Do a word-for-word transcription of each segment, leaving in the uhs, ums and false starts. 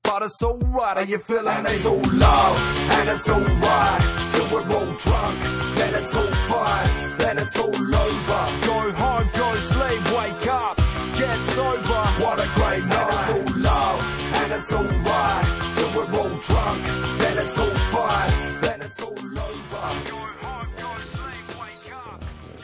but it's alright. Are you feeling and it's all love, and it's alright. Till we're all drunk, then it's all fight, then it's all over. Go home, go sleep, wake up, get sober. What a great night. And it's all love, and it's alright. Till we're all drunk, then it's all fight, then it's all over. Go home, go sleep, wake up,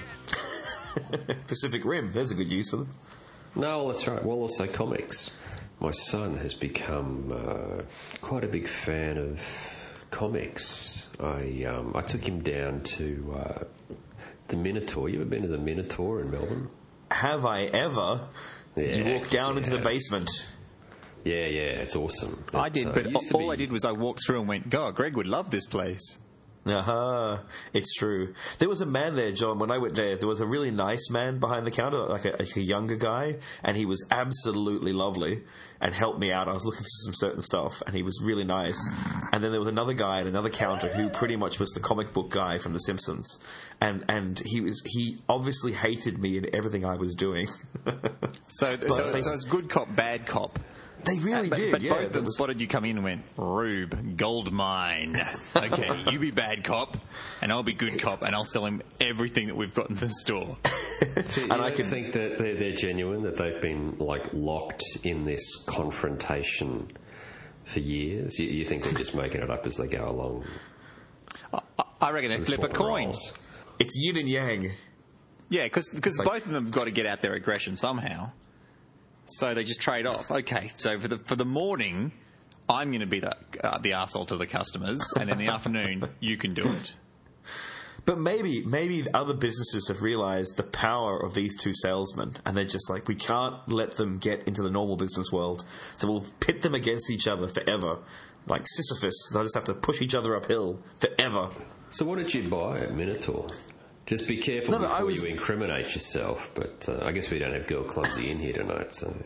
get Pacific Rim, there's a good use for them. No, that's right. Well, also comics. My son has become uh, quite a big fan of comics. I um, I took him down to uh, the Minotaur. You ever been to the Minotaur in Melbourne? Have I ever? Yeah, you walk down yeah. into the basement. Yeah, yeah, it's awesome. I It, did, uh, but used to all be- I did was I walked through and went, God, Greg would love this place. Uh-huh. It's true. There was a man there, John, when I went there, there was a really nice man behind the counter, like a, like a younger guy, and he was absolutely lovely and helped me out. I was looking for some certain stuff, and he was really nice. And then there was another guy at another counter who pretty much was the comic book guy from The Simpsons. And and he was he obviously hated me and everything I was doing. So, But so, they- so it's good cop, bad cop. They really but, did, but yeah. both of there them was- spotted you come in and went, Rube, gold mine. Okay, you be bad cop, and I'll be good cop, and I'll sell him everything that we've got in the store. So you And I don't could- think that they're, they're genuine, that they've been like locked in this confrontation for years? You, you think they're just making it up as they go along? I, I reckon they and flip a swapping coin. roles? It's yin and yang. Yeah, because Like- both of them have got to get out their aggression somehow. So they just trade off. Okay, so for the for the morning, I'm going to be the uh, the arsehole to the customers, and in the afternoon, you can do it. But maybe maybe the other businesses have realised the power of these two salesmen, and they're just like, we can't let them get into the normal business world, so we'll pit them against each other forever. Like Sisyphus, they'll just have to push each other uphill forever. So what did you buy at Minotaur? Just be careful No, no, before I was- you incriminate yourself. But uh, I guess we don't have Girl Clumsy in here tonight, so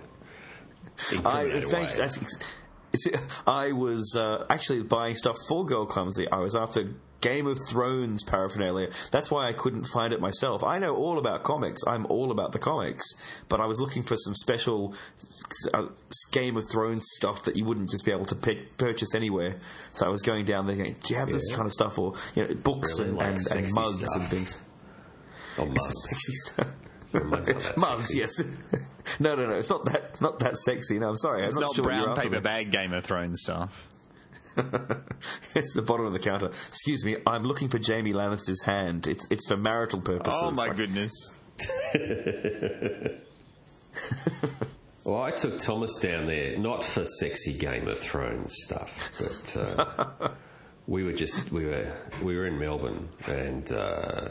I, incriminate thanks, away. that's, it's, I was uh, actually buying stuff for Girl Clumsy. I was after Game of Thrones paraphernalia. That's why I couldn't find it myself. I know all about comics. I'm all about the comics. But I was looking for some special uh, Game of Thrones stuff that you wouldn't just be able to pick, purchase anywhere. So I was going down there going, do you have this Yeah. kind of stuff? Or you know, books Really, and, like and, and sexy mugs stuff. and things. Oh, mugs. Sexy stuff. Mugs aren't that Mugs, sexy. yes. no, no, no. It's not that not that sexy. No, I'm sorry. It's I'm not, not sure what you're brown after paper there. bag Game of Thrones stuff. It's the bottom of the counter. Excuse me, I'm looking for Jamie Lannister's hand. It's it's for marital purposes. Oh my Like, goodness! Well, I took Thomas down there not for sexy Game of Thrones stuff, but uh, we were just we were we were in Melbourne and uh,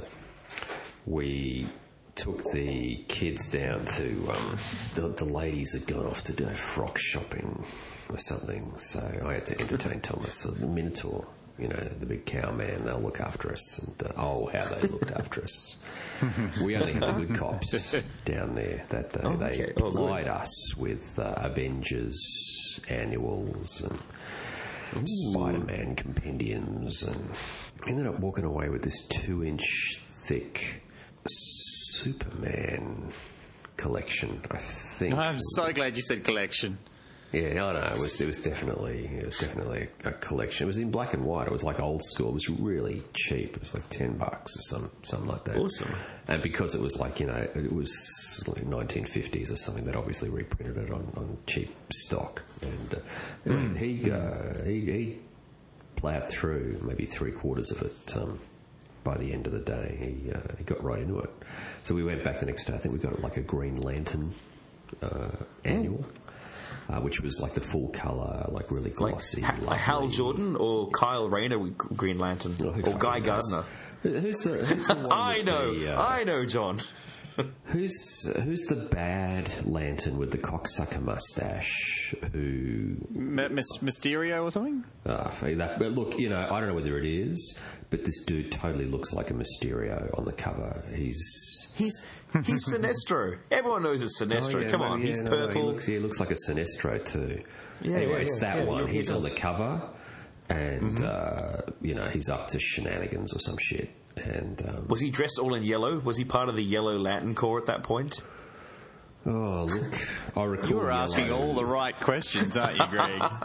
we took the kids down to um, the, the ladies had gone off to do frock shopping or something, so I had to entertain Thomas. So the Minotaur, you know, the big cow man, they'll look after us, and uh, oh, how they looked after us. We only had the good cops down there that day. Oh, They okay. Oh, good. plied us with uh, Avengers annuals and Spider-Man compendiums, and ended up walking away with this two-inch thick Superman collection, I think. I'm so glad you said collection. Yeah, I know. It was, it was definitely, it was definitely a collection. It was in black and white. It was like old school. It was really cheap. It was like ten bucks or some, something like that. Awesome. And because it was like, you know, it was like nineteen fifties or something, that obviously reprinted it on, on cheap stock. And uh, Mm. he, uh, he, he ploughed through maybe three quarters of it. Um, by the end of the day, he, uh, he got right into it. So we went back the next day. I think we got like a Green Lantern uh, annual. Uh, which was like the full colour, like really like glossy. Ha- lovely. Hal Jordan or Kyle Rayner with Green Lantern Oh, who or Guy fucking knows? Gardner. Who- Who's the? Who's the one I with know, The, uh, I know, John. who's who's the bad Lantern with the cocksucker mustache? Who? M- Miss Mysterio or something? Uh, that, but look, you know, I don't know whether it is, but this dude totally looks like a Mysterio on the cover. He's He's he's Sinestro. Everyone knows it's Sinestro. Oh, yeah, Come no, on, yeah, he's no, purple. He looks, he looks like a Sinestro too. Yeah, anyway, yeah, it's yeah, that yeah, one. he He's on does. the cover, and Mm-hmm. uh, you know he's up to shenanigans or some shit. And um, Was he dressed all in yellow? Was he part of the Yellow Lantern Corps at that point? oh look, I recall You were asking yellow. all the right questions, aren't you, Greg?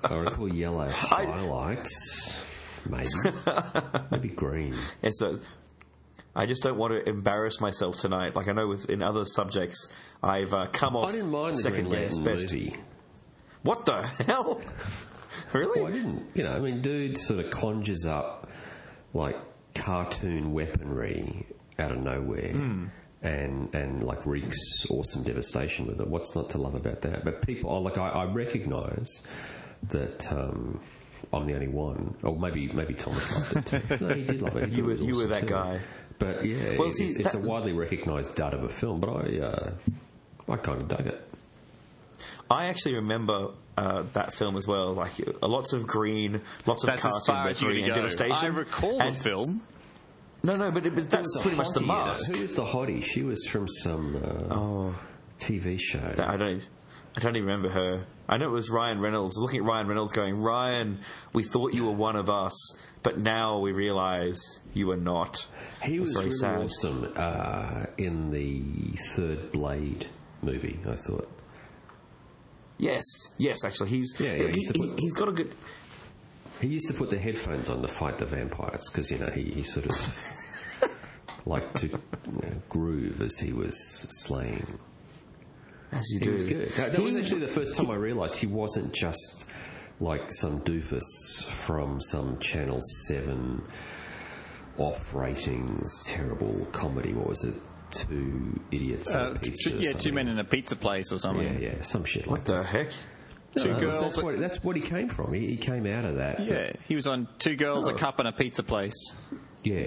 I recall yellow highlights. Maybe. Maybe green. Yeah, so I just don't want to embarrass myself tonight. Like I know with in other subjects, I've uh, come off I didn't mind the second Green guess Lantern best. movie. What the hell? Really? Well, I didn't. You know, I mean, dude sort of conjures up like cartoon weaponry out of nowhere. Mm. And, and like wreaks awesome devastation with it. What's not to love about that? But people, oh, like I, I recognise that um, I'm the only one. Or maybe maybe Thomas loved it too. No, he did love it. He You were thought it was you were awesome that too. guy. But yeah, Well, it- see, it's that- a widely recognised dud of a film. But I uh, I kind of dug it. I actually remember uh, that film as well. Like uh, lots of green, lots of That's as cartoon far as you're weaponry going and to go. devastation. I recall And- the film. No, no, but, it, but that's Who was pretty much the hottie, uh, mask. Who was the hottie? She was from some uh, Oh, T V show. that, I don't. I don't even remember her. I know it was Ryan Reynolds. Looking at Ryan Reynolds, going, Ryan, we thought you were one of us, but now we realise you were not. He That's was very really sad. awesome uh, in the third Blade movie, I thought. Yes, yes. Actually, he's Yeah, yeah, he, he's the- he, he's got a good. He used to put the headphones on to fight the vampires because, you know, he, he sort of liked to you know, groove as he was slaying. As you He do. was good. That, that was He- actually the first time I realised he wasn't just like some doofus from some Channel seven off ratings, terrible comedy. What was it? Two idiots and Uh, a pizza. two, or yeah, two something. men in a pizza place or something. Yeah, yeah, some shit What like the heck? that. Two No, girls That's that- what, that's what he came from. He, he came out of that. Yeah, he was on Two Girls, Oh. a Cup, and a Pizza Place. Yeah.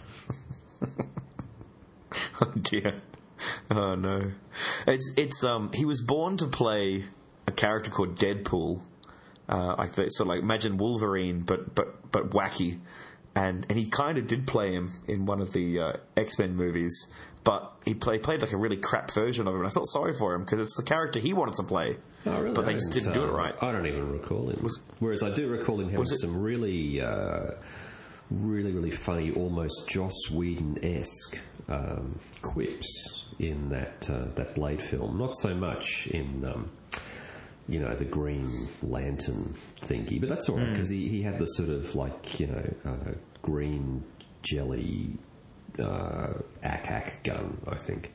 Oh dear. Oh no. It's it's um he was born to play a character called Deadpool. Uh, like the, so like imagine Wolverine but but but wacky. And and he kind of did play him in one of the uh, X-Men movies, but he play, played like a really crap version of him. And I felt sorry for him because it's the character he wanted to play. Oh, really? But they I just didn't, didn't do it uh, right. I don't even recall him. Whereas I do recall him having Was it- some really, uh, really, really funny, almost Joss Whedon-esque um, quips in that uh, that Blade film. Not so much in, um, you know, the Green Lantern thingy, but that's all right because he, he had the sort of like, you know, uh, green jelly uh, ack-ack gun, I think.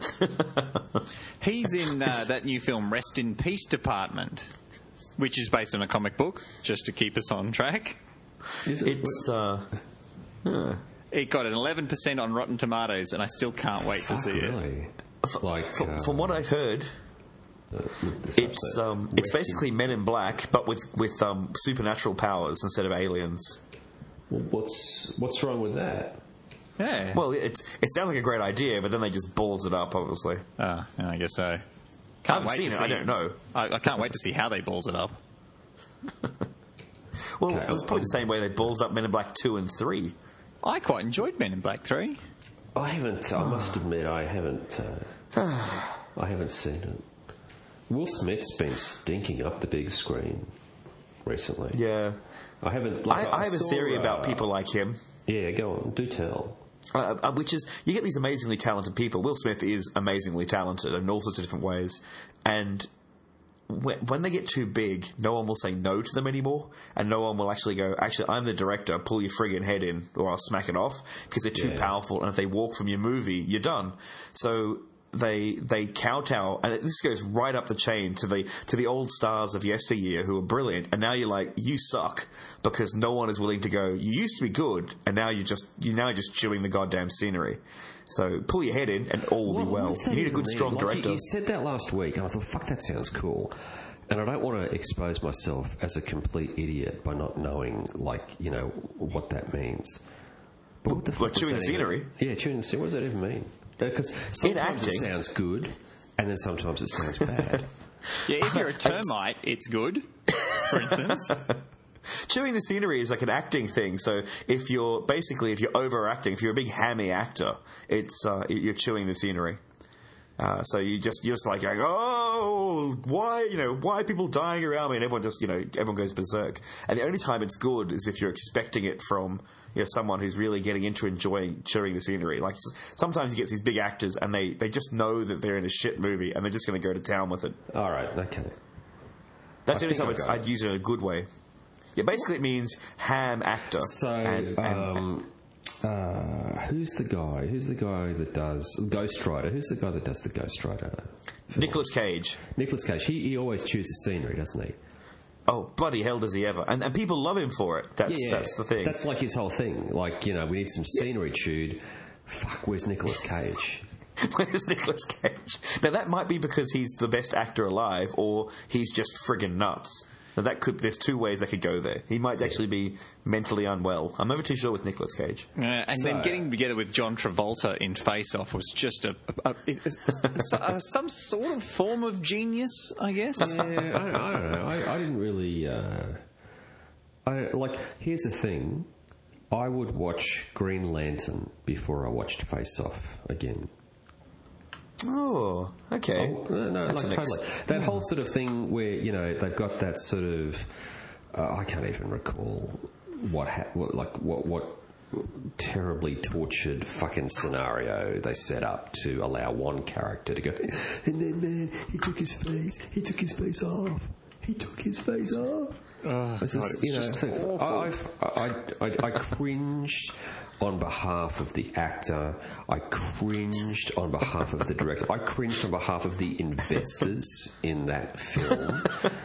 He's in uh, that new film, Rest in Peace Department, which is based on a comic book, just to keep us on track. Is it? It's uh huh. It got an eleven percent on Rotten Tomatoes, and I still can't wait to Fuck, see it. really? Like, from, uh, from what I've heard, it's um it's Rest in- basically Men in Black but with with um supernatural powers instead of aliens. Well, what's what's wrong with that? Yeah. Well, it's it sounds like a great idea, but then they just balls it up, obviously. Oh, yeah, I guess so. I Can't haven't wait seen to it, see I don't know. I, I can't wait to see how they balls it up. Well, Okay, it's probably the same way they balls up Men in Black two and three. I quite enjoyed Men in Black three. I haven't. I must admit, I haven't. Uh, I haven't seen it. Will Smith's been stinking up the big screen recently. Yeah. I haven't. I, Like, I have a saw, theory uh, about people like him, Yeah, go on. Do tell. uh, uh, which is you get these amazingly talented people. Will Smith is amazingly talented in all sorts of different ways. And when, when they get too big, no one will say no to them anymore. And no one will actually go, actually, I'm the director, pull your friggin' head in or I'll smack it off. Because they're too Yeah. powerful. And if they walk from your movie, you're done. So they they kowtow, and this goes right up the chain to the to the old stars of yesteryear who are brilliant, and now you're like, you suck because no one is willing to go. You used to be good, and now you're just you're now just chewing the goddamn scenery. So pull your head in, and all will be What- well. what's that You need a even good, mean? strong Like, you- director. You said that last week, and I thought, "Fuck, that sounds cool." And I don't want to expose myself as a complete idiot by not knowing, like, you know, what that means. But what the What, fuck does chewing that the even- scenery? Yeah, chewing the scenery. What does that even mean? Because sometimes it acting- sounds good, and then sometimes it sounds bad. Yeah, if you're a termite, it's good, for instance. Chewing the scenery is like an acting thing. So if you're basically if you're overacting, if you're a big hammy actor, it's uh, you're chewing the scenery. Uh, so you just you're just like, like, oh, why you know why are people dying around me, and everyone just you know everyone goes berserk. And the only time it's good is if you're expecting it from you know someone who's really getting into enjoying chewing the scenery. Like s- sometimes you get these big actors and they they just know that they're in a shit movie and they're just going to go to town with it. All right, okay. That's the I only think time I'll it's, go. I'd use it in a good way. Yeah, basically it means ham actor. So, and, and um, uh, who's the guy? Who's the guy that does Ghost Rider? Who's the guy that does the Ghost Rider? Nicolas Cage. Nicolas Cage. He, he always chooses scenery, doesn't he? Oh, bloody hell does he ever. And, and people love him for it. That's Yeah, that's the thing. That's like his whole thing. Like, you know, we need some scenery chewed. Fuck, where's Nicolas Cage? Where's Nicolas Cage? Now, that might be because he's the best actor alive, or he's just friggin' nuts. Now, that could, there's two ways that could go there. He might actually be mentally unwell. I'm never too sure with Nicolas Cage. Uh, and So- then getting together with John Travolta in Face Off was just a, a, a, a, a, a some sort of form of genius, I guess. Yeah, I, I don't know. I, I didn't really. Uh, I like. Here's the thing. I would watch Green Lantern before I watched Face Off again. Oh, okay. Oh, no, no, That's like an ex- totally. That whole sort of thing where, you know, they've got that sort of. Uh, I can't even recall what, ha- what like what what terribly tortured fucking scenario they set up to allow one character to go. And then, man, he took his face. He took his face off. He took his face off. Oh, It's God, just, it was you know, just thing. awful. I, I've- I, I, I cringed on behalf of the actor. I cringed on behalf of the director. I cringed on behalf of the investors in that film.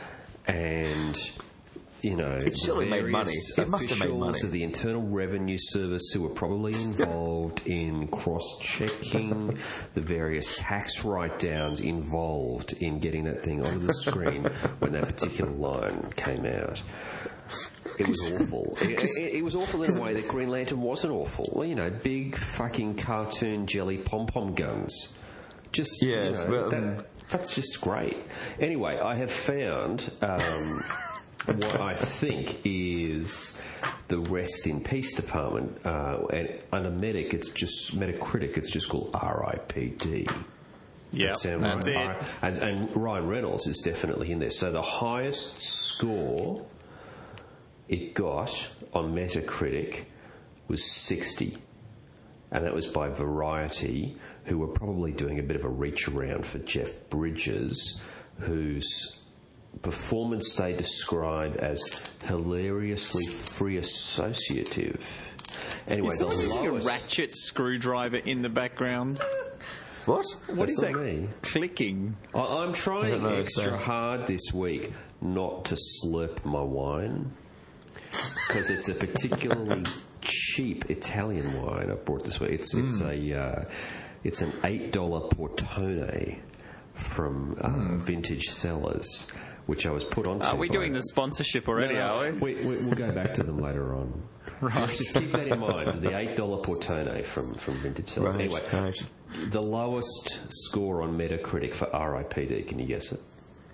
And, you know, It surely made money. various It must have made officials money. of the Internal Revenue Service who were probably involved in cross-checking the various tax write-downs involved in getting that thing onto the screen when that particular line came out. It was awful. It, it, it was awful in a way that Green Lantern wasn't awful. Well, you know, big fucking cartoon jelly pom-pom guns. Just, Yes, you know, but, um, that, that's just great. Anyway, I have found... Um, what I think is the Rest in Peace department, uh, and under Medic, it's just Metacritic. It's just called R I P D. Yeah, Does that sound that's right? it. R- And, and Ryan Reynolds is definitely in there. So the highest score it got on Metacritic was sixty, and that was by Variety, who were probably doing a bit of a reach around for Jeff Bridges, whose performance they describe as hilariously free associative. Anyway, Is the someone using a lowest... ratchet screwdriver in the background? What? What is That's that not me. clicking? I- I'm I trying don't know, extra so- hard this week not to slurp my wine because it's a particularly cheap Italian wine I brought this week. It's it's a uh, it's an eight dollar Portone from uh, Vintage Cellars, which I was put onto. Are we by- doing the sponsorship already, No, are we? we, we? We'll go back to them later on. Right. Just keep that in mind. The eight dollar Portone from from Vintage Cellars. Right, Anyway, right. the lowest score on Metacritic for R I P D. Can you guess it?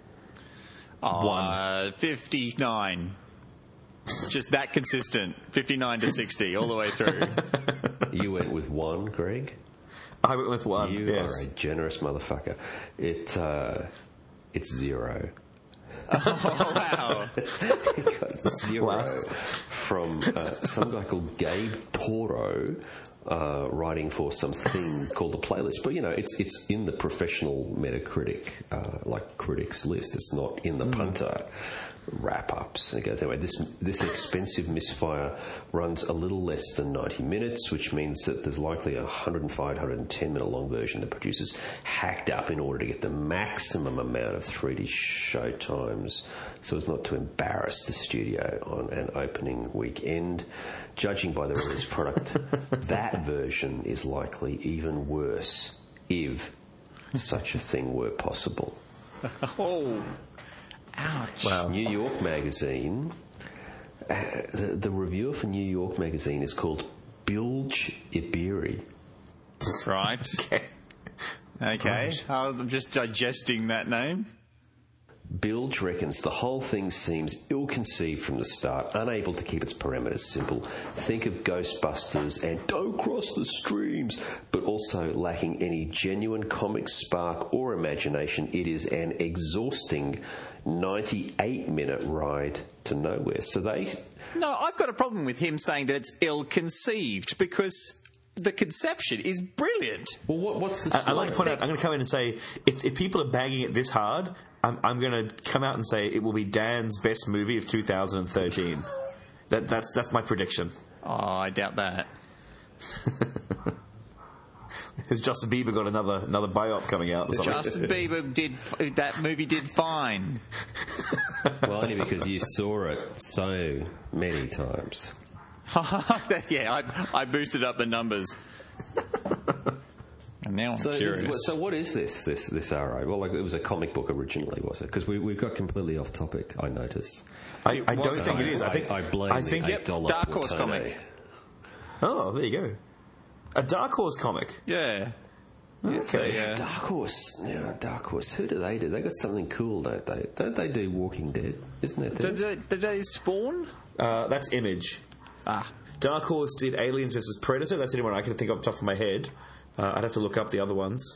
Uh, fifty-nine. Just that consistent. fifty-nine to sixty, all the way through. You went with one, Greg. I went with one, You yes. are a generous motherfucker. It uh, it's zero. Oh, wow. It got zero Wow. from uh, some guy called Gabe Toro. Uh, writing for something called a playlist, but you know it's it's in the professional Metacritic uh, like critics list. It's not in the punter wrap ups. And it goes anyway. This this expensive misfire runs a little less than ninety minutes, which means that there's likely a one hundred five, one hundred ten minute long version the producers hacked up in order to get the maximum amount of three D show times, so as not to embarrass the studio on an opening weekend. Judging by the release product, that version is likely even worse, if such a thing were possible. Oh. Ouch. Wow. New York Magazine, uh, the, the reviewer for New York Magazine is called Bilge Iberi. Right. Okay. Okay. I'm just digesting that name. Bilge reckons the whole thing seems ill-conceived from the start, unable to keep its parameters simple. Think of Ghostbusters and Don't Cross the Streams, but also lacking any genuine comic spark or imagination. It is an exhausting ninety-eight minute ride to nowhere. So they... No, I've got a problem with him saying that it's ill-conceived because the conception is brilliant. Well, what, what's the I- I'd like to story? point out, I'm going to come in and say, if, if people are banging it this hard, I'm, I'm going to come out and say it will be Dan's best movie of two thousand thirteen. that that's that's my prediction. Oh, I doubt that. Has Justin Bieber got another another biop coming out or something? Justin Bieber did that movie did fine. Well, only because you saw it so many times. Yeah, I, I boosted up the numbers. And now I'm So, curious. this, so what is this this this R A? Well, like it was a comic book originally, was it? Because we we got completely off topic. I notice. I, I don't was think it? it is. I think I blame I the think eight dollar Dark Horse Portone. comic. Oh, there you go. A Dark Horse comic. Yeah. It's Okay. a, uh, Dark Horse. Yeah, Dark Horse. Who do they do? They got something cool, don't they? Don't they do Walking Dead? Isn't that did, theirs? they, did they spawn? Uh, that's Image. Ah. Dark Horse did Aliens versus Predator. That's anyone I can think of off the top of my head. Uh, I'd have to look up the other ones.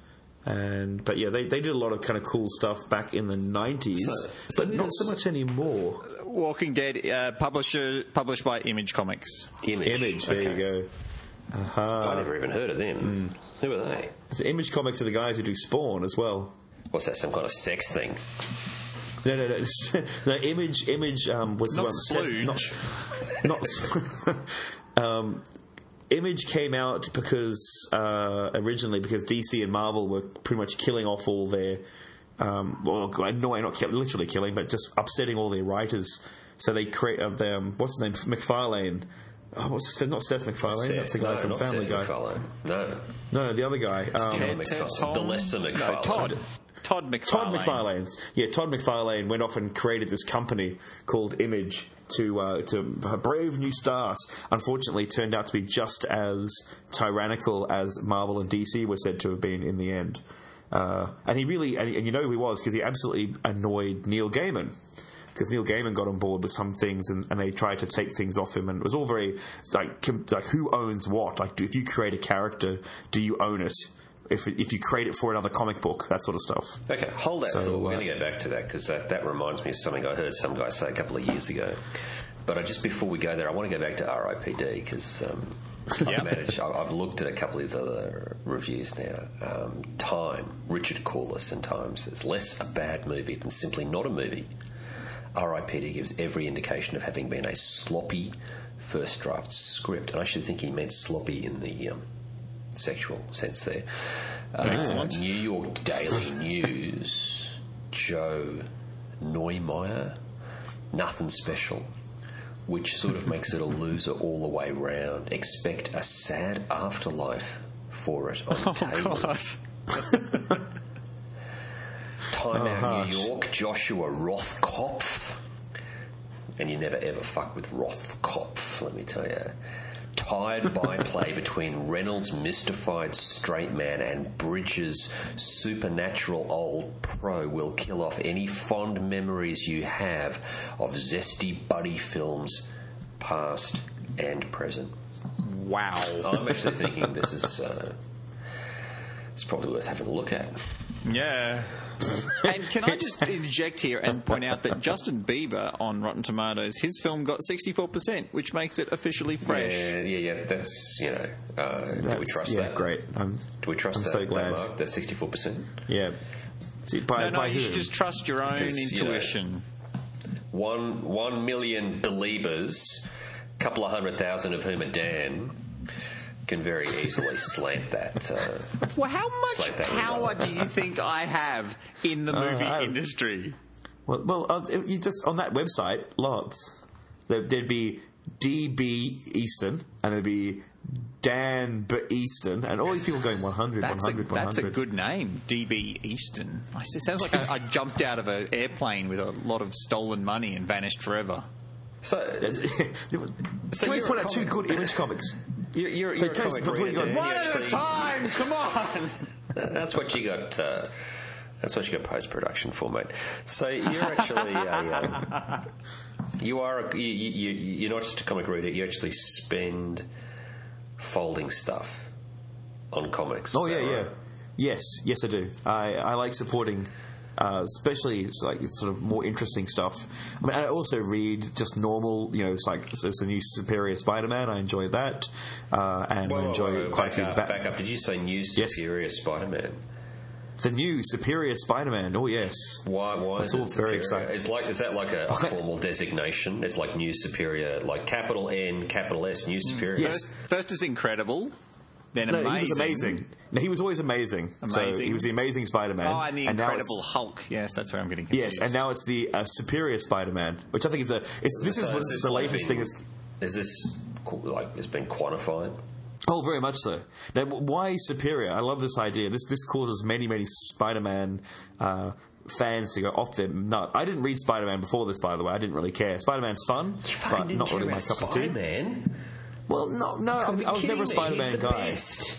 And but yeah, they, they did a lot of kind of cool stuff back in the nineties, So- so but who not does- so much anymore. Walking Dead, uh, publisher published by Image Comics. Image. Image, there Okay. you go. Uh-huh. I never even heard of them. Who are they? The Image Comics are the guys who do Spawn as well. What's that? Some kind of sex thing? No, no, no. no Image, Image um, was Not the one. Splooge. Not, not um, Image came out because uh, originally because D C and Marvel were pretty much killing off all their. Um, well, no, not kill, literally killing, but just upsetting all their writers. So they create uh, them. What's his name? MacFarlane. Oh, what's his, not Seth MacFarlane. Seth. That's the guy no, from not Family Seth Guy. MacFarlane. No. No, the other guy. Um, Ted, McFarlane. Ted The Tom? lesser No, McFarlane. Todd. Todd McFarlane. Todd McFarlane. Yeah, Todd McFarlane went off and created this company called Image to uh, to brave new stars. Unfortunately, it turned out to be just as tyrannical as Marvel and D C were said to have been in the end. Uh, and he really, and, and you know who he was because he absolutely annoyed Neil Gaiman. Because Neil Gaiman got on board with some things, and, and they tried to take things off him, and it was all very like com- like who owns what? Like, do, if you create a character, do you own it? If if you create it for another comic book, that sort of stuff. Okay, hold that So, thought. We're uh, going to go back to that because that, that reminds me of something I heard some guy say a couple of years ago. But I, just before we go there, I want to go back to R I P D because um, I've managed. I- I've looked at a couple of these other reviews now. Um, Time, Richard Corliss in Time says less a bad movie than simply not a movie. R I P D gives every indication of having been a sloppy first draft script, and I actually think he meant sloppy in the um, sexual sense there. Uh, Excellent. New York Daily News, Joe Neumeier, nothing special, which sort of makes it a loser all the way round. Expect a sad afterlife for it on Oh, cable. God. Time Oh, Out harsh. New York, Joshua Rothkopf. And you never ever fuck with Rothkopf, let me tell you. Tired byplay between Reynolds' mystified straight man and Bridges' supernatural old pro will kill off any fond memories you have of zesty buddy films, past and present. Wow. I'm actually thinking this is uh, it's probably worth having a look at. Yeah. And can I just interject here and point out that Justin Bieber on Rotten Tomatoes, his film got sixty-four percent, which makes it officially fresh. Yeah, yeah, yeah. That's you know. Uh, do we That's- trust yeah, that? great. I'm, Do we trust I'm that? so glad. That mark, that sixty-four percent. Yeah. See, by, No, no, by you whom? should just trust your own Because, you know, intuition. One one million believers, a couple of hundred thousand of whom are Dan, can very easily slant that. Uh, Well, how much like that power result. do you think I have in the movie I- industry? Well, well, uh, you just on that website, lots. There, there'd be D B Easton, and there'd be Dan B Easton, and all these people going one hundred, That's a, one hundred, that's a one hundred. good name, D B Easton. I- It sounds like I, I jumped out of an airplane with a lot of stolen money and vanished forever. so It's- Can So we you're put a out two comic- good Image comics? you're, you're, So you're a tell us comic before you reader, go- Dan. One You at a actually- time, come on! That's what you got. Uh, that's what you got post production for, mate. So you're actually a. Um, you are. A, you, you, you're not just a comic reader. You actually spend folding stuff on comics. Oh Is yeah, that yeah, right? yes, yes, I do. I, I like supporting, uh, especially it's like it's sort of more interesting stuff. I mean, I also read just normal, you know, it's like there's a new Superior Spider-Man. I enjoy that, uh, and Whoa, I whoa, enjoy whoa, quite back a few. up, of the back up. Did you say new Yes. Superior Spider-Man? The new Superior Spider-Man. Oh yes. Why? Why It's is all it very superior? exciting. It's like is that like a, a formal designation? It's like new superior, like capital N, capital S, new superior. Yes. First, first is incredible, then No, amazing. he was amazing. No, he was always amazing. So Amazing. he was the Amazing Spider-Man. Oh, and the now Incredible it's- Hulk. Yes, that's where I'm getting Yes, confused. and now it's the uh, Superior Spider-Man, which I think is a. It's, this is So what is this the like latest been- thing is. Is this qu- like it's been quantified? Oh, very much so. Now, why superior? I love this idea. This this causes many many Spider-Man uh, fans to go off their nut. I didn't read Spider-Man before this, by the way. I didn't really care. Spider-Man's fun, but not really my cup of tea. Man. Well, no, no, I, I was never a Spider-Man guy.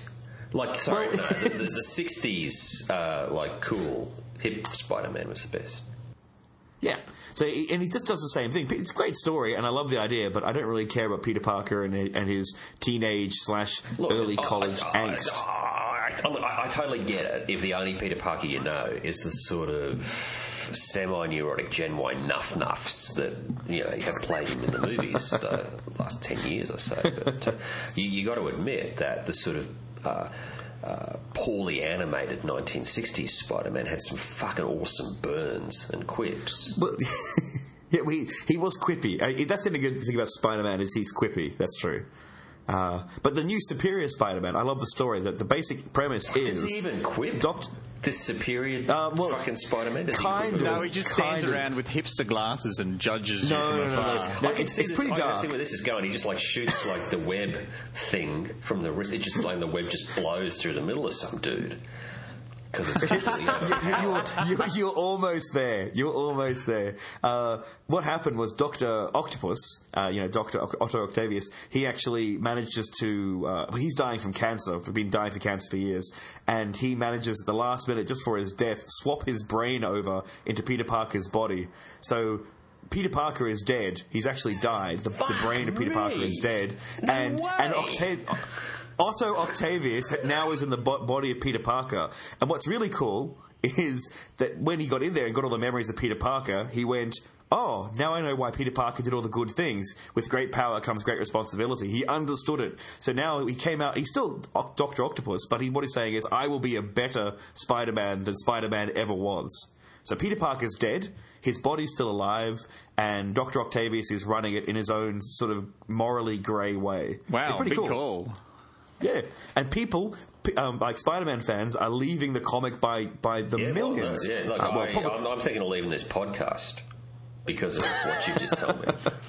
Like, sorry, Well- no, the, the, the sixties, uh, like, cool, hip Spider-Man was the best. Yeah. So, he- and he just does the same thing. It's a great story, and I love the idea, but I don't really care about Peter Parker and and his teenage slash Look, early I- college I, I, angst. I, I, look, I, I totally get it. If the only Peter Parker you know is the sort of semi-neurotic Gen Y nuff nuffs that you know you have played him in the movies uh, the last ten years or so, but uh, you, you got to admit that the sort of uh, uh, poorly animated nineteen sixties Spider-Man had some fucking awesome burns and quips. Well, yeah, we, he was quippy. Uh, that's the good thing about Spider-Man is he's quippy. That's true. Uh, but the new Superior Spider-Man, I love the story. That the basic premise is Does he even quip? Doc- this superior Uh, well, fucking Spider-Man? Does he kind quip? of. No, he just stands kind of. around with hipster glasses and judges No, you from no, no, no, afar. no. I can it's- see it's this, pretty I can dark. see where this is going. He just like shoots like the web thing from the wrist. It just like the web just blows through the middle of some dude because it's you know, you, you're, you're almost there. You're almost there. Uh, what happened was Doctor Octopus, uh, you know, Doctor Otto Octavius, he actually manages to. Uh, he's dying from cancer. He's been dying for cancer for years, and he manages at the last minute, just for his death, swap his brain over into Peter Parker's body. So. Peter Parker is dead. He's actually died. The, the brain of Peter me. Parker is dead, No and way. and Octav- Otto Octavius now is in the bo- body of Peter Parker. And what's really cool is that when he got in there and got all the memories of Peter Parker, he went, oh, now I know why Peter Parker did all the good things. With great power comes great responsibility. He understood it. So now he came out, he's still Doctor Octopus, but he, what he's saying is, I will be a better Spider-Man than Spider-Man ever was. So Peter Parker's dead, his body's still alive, and Doctor Octavius is running it in his own sort of morally grey way. Wow, it's pretty big cool. call. Yeah, and people, p- um, like Spider-Man fans, are leaving the comic by, by the yeah, millions. Well, no, yeah, like, Uh, well, I, probably- I'm, I'm thinking of leaving this podcast because of what you just told me.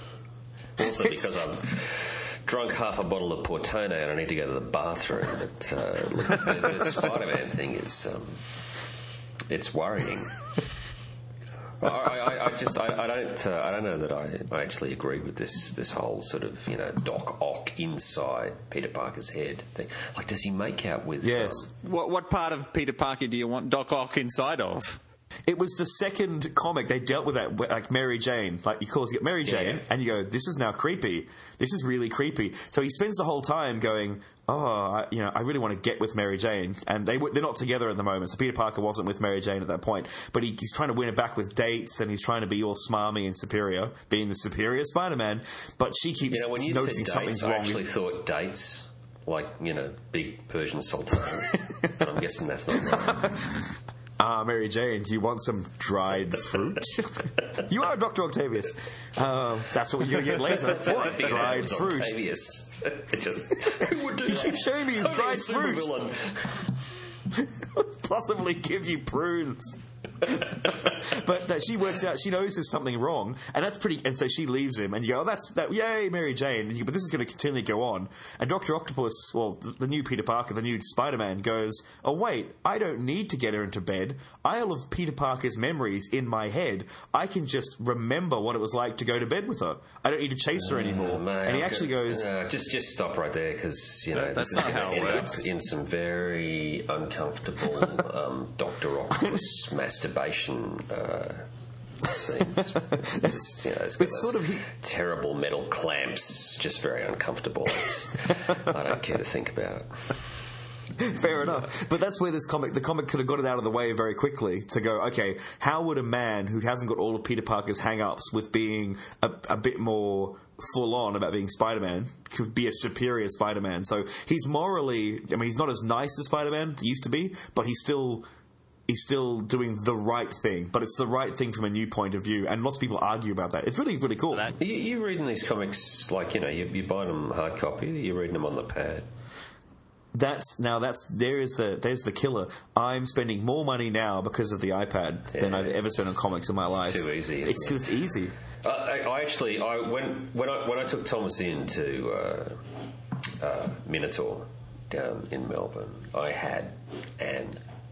Also because I'm drunk half a bottle of Portone and I need to go to the bathroom. But uh, look, the, the Spider-Man thing is um, it's worrying. I, I, I just I, I don't uh, I don't know that I, I actually agree with this this whole sort of you know Doc Ock inside Peter Parker's head thing. Like, does he make out with? Yes. um, What, what part of Peter Parker do you want Doc Ock inside of? It was the second comic they dealt with that, like Mary Jane. Like, he calls it Mary Jane, Yeah. and you go, this is now creepy. This is really creepy. So he spends the whole time going, oh, I, you know, I really want to get with Mary Jane. And they, w- they're not together at the moment, so Peter Parker wasn't with Mary Jane at that point. But he, he's trying to win it back with dates, and he's trying to be all smarmy and superior, being the superior Spider-Man. But she keeps You know, when you noticing said something's dates, I wrong. actually thought dates, like, you know, big Persian sultanas. But I'm guessing that's not right. Ah, Mary Jane, do you want some dried fruit? You are Doctor Octavius. Uh, that's what you're going to get later. What? Thinking it Dried was fruit. Octavius. It just, who would do He that? keeps showing me his Only a dried fruit. supervillain. Possibly give you prunes. But uh, she works out. She knows there's something wrong, and that's pretty. And so she leaves him, and you go, "Oh, that's that! Yay, Mary Jane!" And you go, but this is going to continually go on. And Doctor Octopus, well, the, the new Peter Parker, the new Spider-Man, goes, "Oh wait, I don't need to get her into bed. I'll have Peter Parker's memories in my head. I can just remember what it was like to go to bed with her. I don't need to chase her anymore." Oh, mate, and he I'm actually go- goes, No, just just stop right there because you know That- that's this is not going how to it end up works. in some very uncomfortable um, Doctor Octopus masturbation uh, scenes. It's, you know, it's got it's sort those of he- terrible metal clamps, just very uncomfortable. It's- I don't care to think about it. Fair enough. But that's where this comic, the comic could have got it out of the way very quickly to go, okay, how would a man who hasn't got all of Peter Parker's hang-ups with being a, a bit more full on about being Spider-Man could be a superior Spider-Man? So he's morally, I mean, he's not as nice as Spider-Man used to be, but he's still is still doing the right thing, but it's the right thing from a new point of view, and lots of people argue about that. It's really, really cool. Are you, you reading these comics, like, you know, you, you buy them hard copy, you're reading them on the pad? That's now. That's there is the there's the killer. I'm spending more money now because of the iPad yeah, than I've ever spent on comics in my life. Too easy. It's because it? it's easy. Uh, I, I actually, I when when I when I took Thomas into uh, uh, Minotaur down in Melbourne, I had an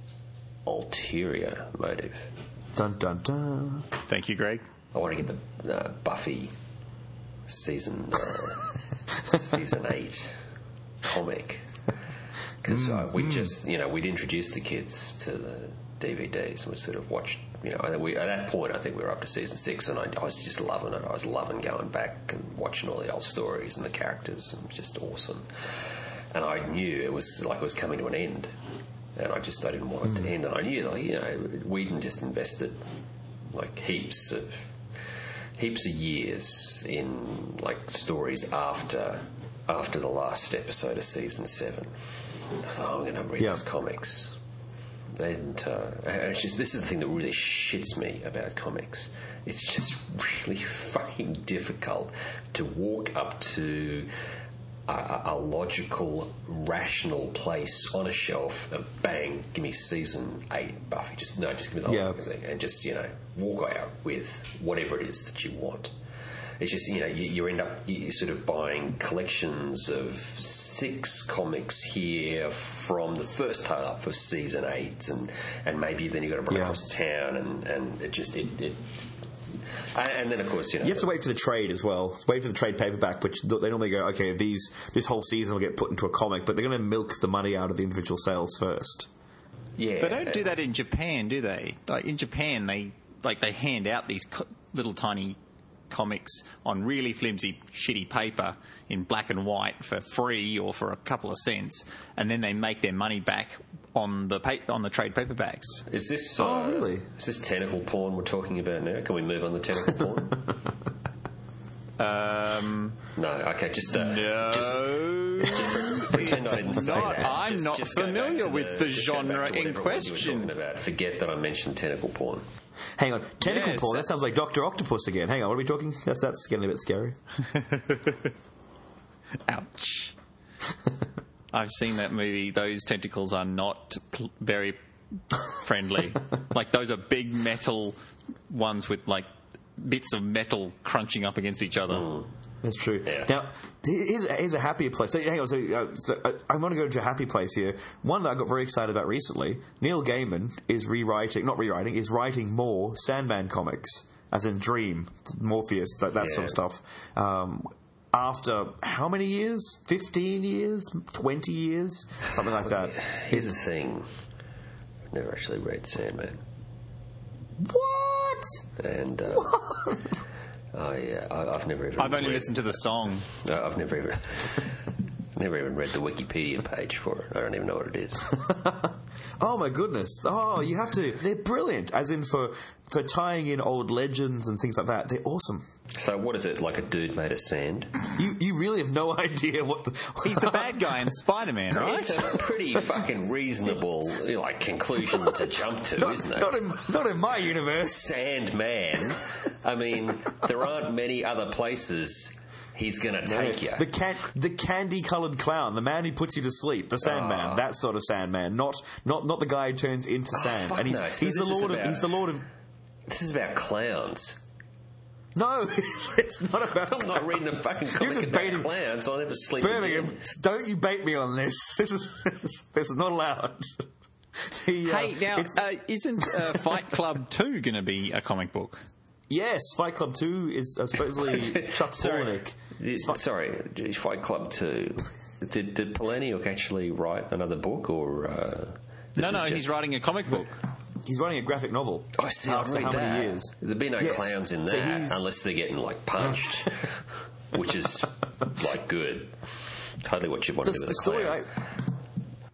ulterior motive. Dun dun dun. Thank you, Greg. I want to get the uh, Buffy season uh, season eight comic. Because mm, uh, we mm. just, you know, we'd introduced the kids to the D V Ds and we sort of watched, you know, and we, at that point I think we were up to season six and I, I was just loving it. I was loving going back and watching all the old stories and the characters, and it was just awesome. And I knew it was like it was coming to an end, and I just I didn't want it mm. to end. And I knew, like, you know, Whedon just invested like heaps of heaps of years in like stories after after the last episode of season seven. I thought, oh, I'm going to read yeah. these comics. And, uh, and it's just, this is the thing that really shits me about comics. It's just really fucking difficult to walk up to a, a logical, rational place on a shelf and bang, give me season eight Buffy. Just, no, just give me the whole yeah. thing. And just, you know, walk out with whatever it is that you want. It's just, you know, you, you end up you sort of buying collections of six comics here from the first title up for season eight, and, and maybe then you've got to run yeah. across town, and, and it just, it, it and then of course, you know. You have to wait for the trade as well. Wait for the trade paperback, which they normally go, okay, these this whole season will get put into a comic, but they're going to milk the money out of the individual sales first. Yeah. They don't do that in Japan, do they? Like in Japan, they like they hand out these co- little tiny comics on really flimsy, shitty paper in black and white for free or for a couple of cents, and then they make their money back on the pa- on the trade paperbacks. Is this oh uh, really? Is this tentacle porn we're talking about now? Can we move on to tentacle porn? um, no. Okay. Just uh, no. Just, just pretend I didn't say not, that. I'm just, not just familiar the, with the genre in in question. About. Forget that I mentioned tentacle porn. Hang on, tentacle yes, porn. That sounds like Doctor Octopus again. Hang on, what are we talking? That's that's getting a bit scary. Ouch. I've seen that movie. Those tentacles are not pl- very friendly. Like, those are big metal ones with, like, bits of metal crunching up against each other. Mm. That's true. Yeah. Now, here's, here's a happier place. So, hang on, so, uh, so uh, I want to go to a happy place here. One that I got very excited about recently. Neil Gaiman is rewriting, not rewriting, is writing more Sandman comics, as in Dream, Morpheus, that, that yeah. sort of stuff. Um, after how many years? fifteen years? twenty years? Something like that. Here's the thing. I've never actually read Sandman. What? And, uh, what? Oh yeah, I, I've never even. I've only read, listened to the song. No, I've never even, never even read the Wikipedia page for it. I don't even know what it is. Oh my goodness! Oh, you have to. They're brilliant. As in for for tying in old legends and things like that. They're awesome. So what is it? Like a dude made of sand? You you really have no idea what the. He's the bad guy in Spider-Man, right? It's a pretty fucking reasonable like conclusion to jump to, not, isn't it? Not in not in my universe. Sandman. I mean, there aren't many other places he's going to take you. The can- the candy-coloured clown, the man who puts you to sleep, the Sandman, oh. that sort of Sandman, not not not the guy who turns into oh, sand. And he's no. so he's the lord about, of he's the lord of. This is about clowns. No, it's not about. I'm not reading a fucking comic just about baiting. clowns. I'll never sleep Birmingham, again. don't you bait me on this. This is this is, this is not allowed. He, uh, Hey, now, uh, isn't uh, Fight Club two going to be a comic book? Yes, Fight Club two is uh, supposedly Chuck Palahniuk. Sorry, sorry, Fight Club two. Did, did Palahniuk actually write another book, or uh, no? No, just... he's writing a comic book. He's writing a graphic novel. Oh, I see. After how that. many years? There'd be no yes. clowns in so that unless they're getting like punched, which is like good. Totally what you want the, to do with the a story. clown. I,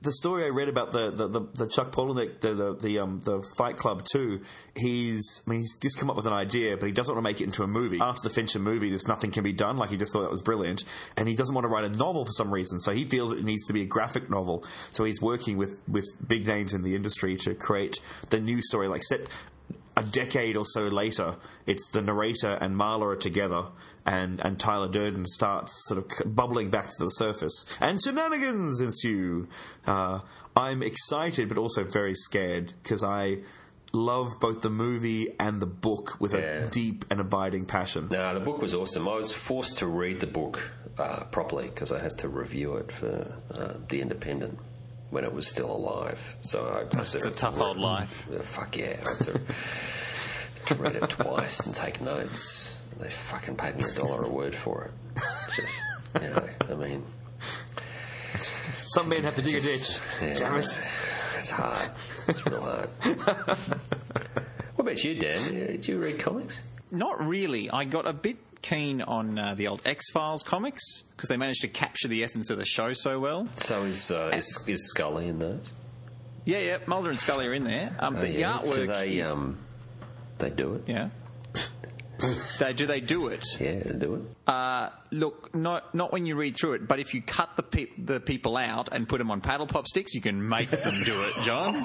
the story I read about the the, the, the Chuck Palahniuk, the the the, um, the Fight Club too. He's I mean he's just come up with an idea, but he doesn't want to make it into a movie. After the Fincher movie, there's nothing can be done. Like he just thought that was brilliant, and he doesn't want to write a novel for some reason. So he feels it needs to be a graphic novel. So he's working with with big names in the industry to create the new story, like set a decade or so later. It's the narrator and Marla are together, and, and Tyler Durden starts sort of bubbling back to the surface, and shenanigans ensue. Uh, I'm excited, but also very scared, because I love both the movie and the book with Yeah. a deep and abiding passion. No, the book was awesome. I was forced to read the book uh, properly because I had to review it for uh, The Independent when it was still alive. So I, I It's a tough old life. Uh, fuck yeah. I had to, to read it twice and take notes. They fucking paid me a dollar a word for it. Just, you know, I mean... Some men have to dig a ditch. Yeah, Damn it. It's hard. It's real hard. What about you, Dan? Uh, Did you read comics? Not really. I got a bit keen on uh, the old X-Files comics because they managed to capture the essence of the show so well. So is, uh, is, is Scully in those? Yeah, yeah, Mulder and Scully are in there. Um, Oh, but yeah. the artwork... Do they, um, they do it? Yeah. they, do they do it? Yeah, they do it. Uh, look, not not when you read through it, but if you cut the pe- the people out and put them on paddle pop sticks, you can make them do it, John.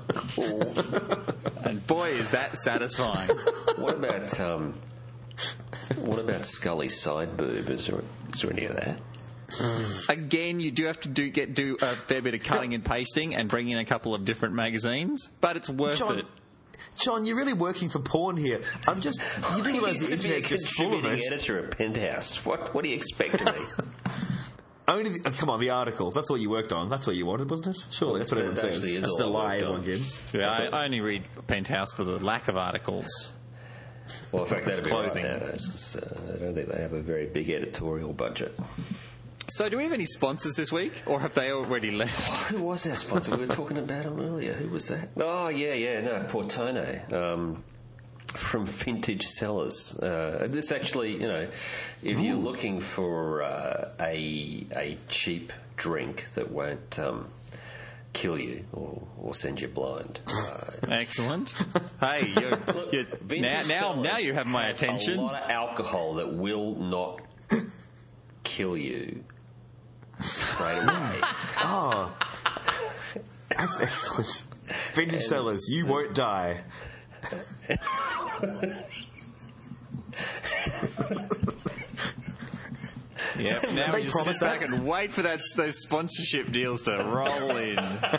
And boy, is that satisfying. What about um, what about Scully's side boob? Is there, is there any of that? Again, you do have to do get do a fair bit of cutting and pasting and bring in a couple of different magazines, but it's worth John, it. John, you're really working for porn here. I'm just... You do realise the internet's just full of it. Editor at Penthouse. What What do you expect of me? Only the, oh, come on, the articles. That's what you worked on. That's what you wanted, wasn't it? Surely, that's what That everyone says. actually is That's all the I lie worked on. everyone gives. Yeah, I, I only read Penthouse for the lack of articles. Well, in fact, that'd be right Clothing. nowadays. 'Cause, uh, I don't think they have a very big editorial budget. So, do we have any sponsors this week, or have they already left? Who was our sponsor? We were talking about him earlier. Who was that? Oh, yeah, yeah, no, Portone. Um, from Vintage Cellars. Uh, this actually, you know, if you're looking for uh, a a cheap drink that won't um, kill you or, or send you blind. Uh, Excellent. Hey, you're, you're, Vintage now, now, Cellars now you have my has attention. A lot of alcohol that will not kill you straight away. Oh, that's excellent. Vintage Cellars, you won't die. Yep. Do Now they we just promise sit back that? and wait for that, those sponsorship deals to roll in.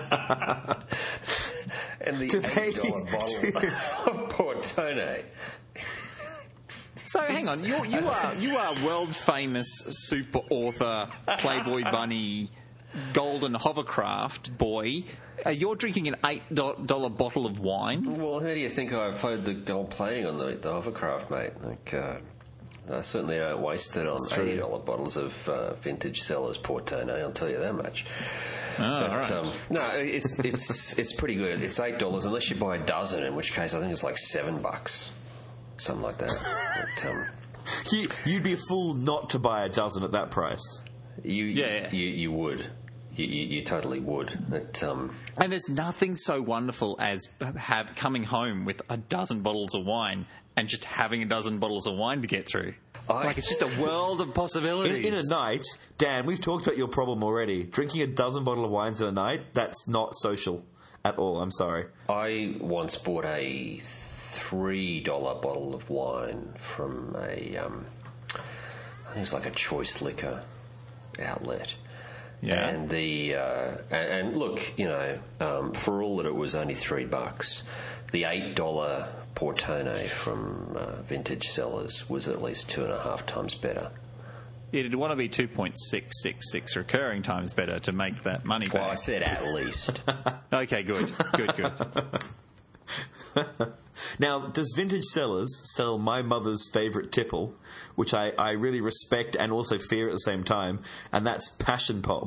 And the Do they- eight dollar bottle of Portone. So hang on, you you are you are world famous super author, Playboy Bunny, golden hovercraft boy. Uh, you're drinking an eight dollar bottle of wine. Well, how do you think I played the gold plating on the, the hovercraft, mate? Like, uh, I certainly don't waste it on eighty dollar bottles of uh, Vintage Cellars Portone, I'll tell you that much. Oh, But, all right. um, no, it's it's it's pretty good. It's eight dollars unless you buy a dozen, in which case I think it's like seven bucks, something like that. But, um, You, you'd be a fool not to buy a dozen at that price. you, Yeah. you you would, you, you, you totally would. But, um, And there's nothing so wonderful as have coming home with a dozen bottles of wine and just having a dozen bottles of wine to get through. I- Like it's just a world of In, possibilities. in a night, Dan, we've talked about your problem already. Drinking a dozen bottle of wines in a night, that's not social at all. I'm sorry. I once bought a three dollar bottle of wine from a, um, I think it's like a choice liquor outlet. Yeah. And the uh, and, and look, you know, um, for all that it was only three bucks, the eight dollar Portone from uh, Vintage Cellars was at least two and a half times better. It'd want to be two point six six six recurring times better to make that money Well, I back. said at least. Okay, good, good, good. Now, does Vintage Cellars sell my mother's favourite tipple, which I, I really respect and also fear at the same time, and that's Passion Pop.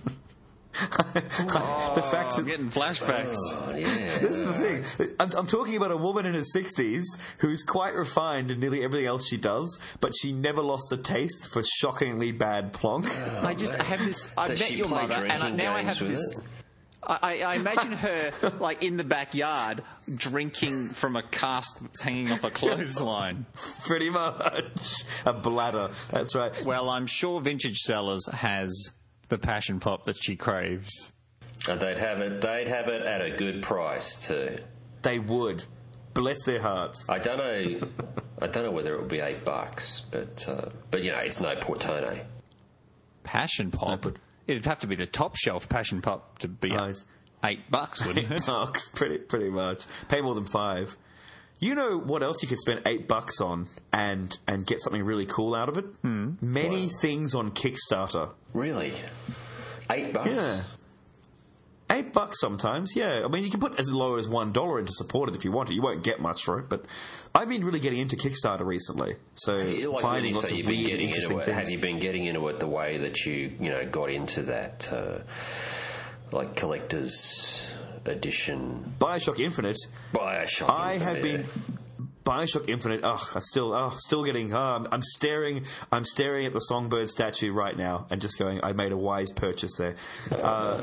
the fact I'm that getting flashbacks. Oh, yeah. this is the thing. I'm, I'm talking about a woman in her sixties who's quite refined in nearly everything else she does, but she never lost the taste for shockingly bad plonk. I just I have this. I Does met she your play mother, and I, drinking now I games have with this. it? I, I imagine her like in the backyard drinking from a cask that's hanging off a clothesline. Pretty much. A bladder. That's right. Well, I'm sure Vintage Cellars has the passion pop that she craves. And they'd have it. They'd have it at a good price too. They would. Bless their hearts. I don't know. I don't know whether it would be eight bucks, but uh, but you know, it's no Portone. Passion pop. It'd have to be the top shelf passion pop to be Oh, up it's- eight bucks, wouldn't it? Bucks, pretty pretty much. Pay more than five. You know what else you could spend eight bucks on and and get something really cool out of it? Hmm. Many What? things on Kickstarter. Really, eight bucks. Yeah. Eight bucks sometimes, yeah. I mean, you can put as low as one dollar in to support it if you want it. You won't get much for it, but I've been really getting into Kickstarter recently. So You- like when finding you lots say of you've been weird, getting interesting into it, things. have you been getting into it the way that you you know got into that uh, like collector's edition Bioshock Infinite. Bioshock? I have Infinite? been Bioshock Infinite. Oh, I'm still, oh, still getting. Oh, I'm, I'm staring. I'm staring at the Songbird statue right now, and just going. I made a wise purchase there. Uh,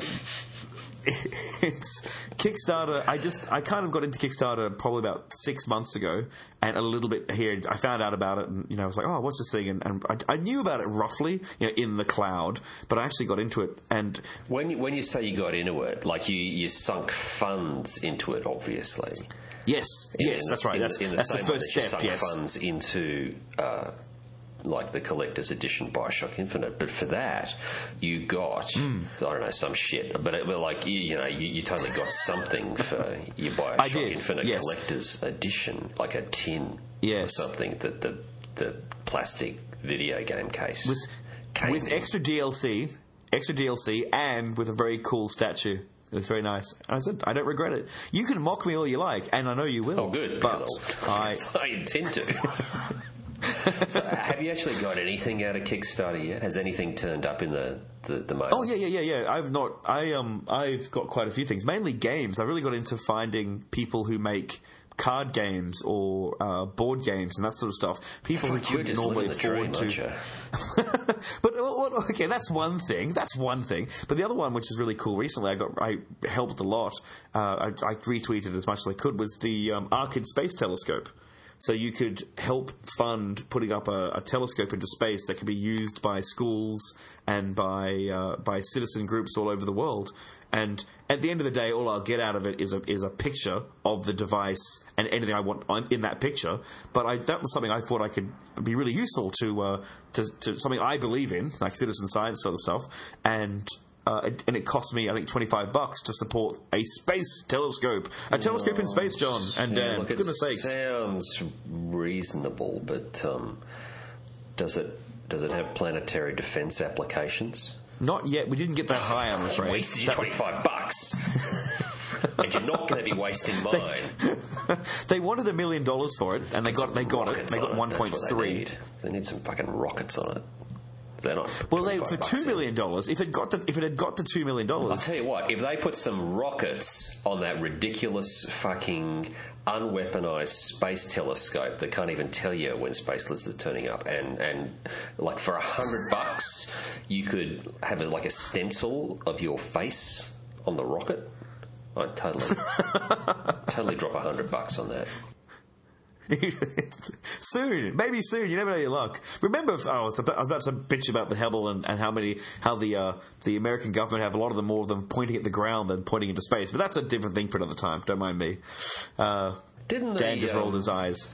it's Kickstarter. I just, I kind of got into Kickstarter probably about six months ago, and a little bit here. I found out about it, and you know, I was like, oh, what's this thing? And, and I, I knew about it roughly, you know, in the cloud, but I actually got into it, and When you, when you say you got into it, like you, you sunk funds into it, obviously. yes, yes, In the- that's right. in That's in that's the same way first that you step. sunk Yes. funds into uh, like the collector's edition Bioshock Infinite, but for that you got Hmm. I don't know some shit, but it, but like you, you know you, you totally got something for your Bioshock I did, Infinite yes. collector's edition, like a tin Yes. or something that the the plastic video game case with came with in. extra D L C, extra D L C, and with a very cool statue. It was very nice. And I said, I don't regret it. You can mock me all you like, and I know you will. Oh, good. But because I, I'll- I intend to. So, have you actually got anything out of Kickstarter yet? Has anything turned up in the the, the mail? oh yeah, yeah, yeah, yeah. I've not. I um, I've got quite a few things. Mainly games. I really got into finding people who make card games or uh, board games and that sort of stuff. People who You're couldn't just normally living the dream, afford aren't to. you? But well, well, okay, that's one thing. That's one thing. But the other one, which is really cool, recently I got I helped a lot. Uh, I, I retweeted as much as I could. Was the um, Arcade Space Telescope. So you could help fund putting up a, a telescope into space that can be used by schools and by uh, by citizen groups all over the world. And at the end of the day, all I'll get out of it is a is a picture of the device and anything I want on, in that picture. But I, that was something I thought I could be really useful to, uh, to to something I believe in, like citizen science sort of stuff. And uh, it, and it cost me, I think, twenty-five bucks to support a space telescope, a telescope in space, John. And Yeah, Dan, look, for it goodness sakes. sounds reasonable, but um, does it does it have planetary defence applications? Not yet. We didn't get that high, I'm afraid. Wasted you That- twenty-five bucks, and you're not going to be wasting mine. they wanted a million dollars for it, and they got they got it. Rockets They on got it, one that's point what they three. need. They need some fucking rockets on it. They're not. Well, they, twenty-five for bucks two in. million dollars, if it got to, if it had got to two million I'll dollars, tell you what, if they put some rockets on that ridiculous fucking unweaponized space telescope that can't even tell you when space lizards are turning up, and, and like for a hundred bucks, you could have a, like a stencil of your face on the rocket, I'd totally, totally drop a hundred bucks on that. soon, maybe soon. You never know your luck. Remember, oh, it's about, I was about to bitch about the Hubble and, and how many, how the uh, the American government have a lot of them, more of them pointing at the ground than pointing into space. But that's a different thing for another time. Don't mind me. Uh, Didn't Dan they, just um, rolled his eyes.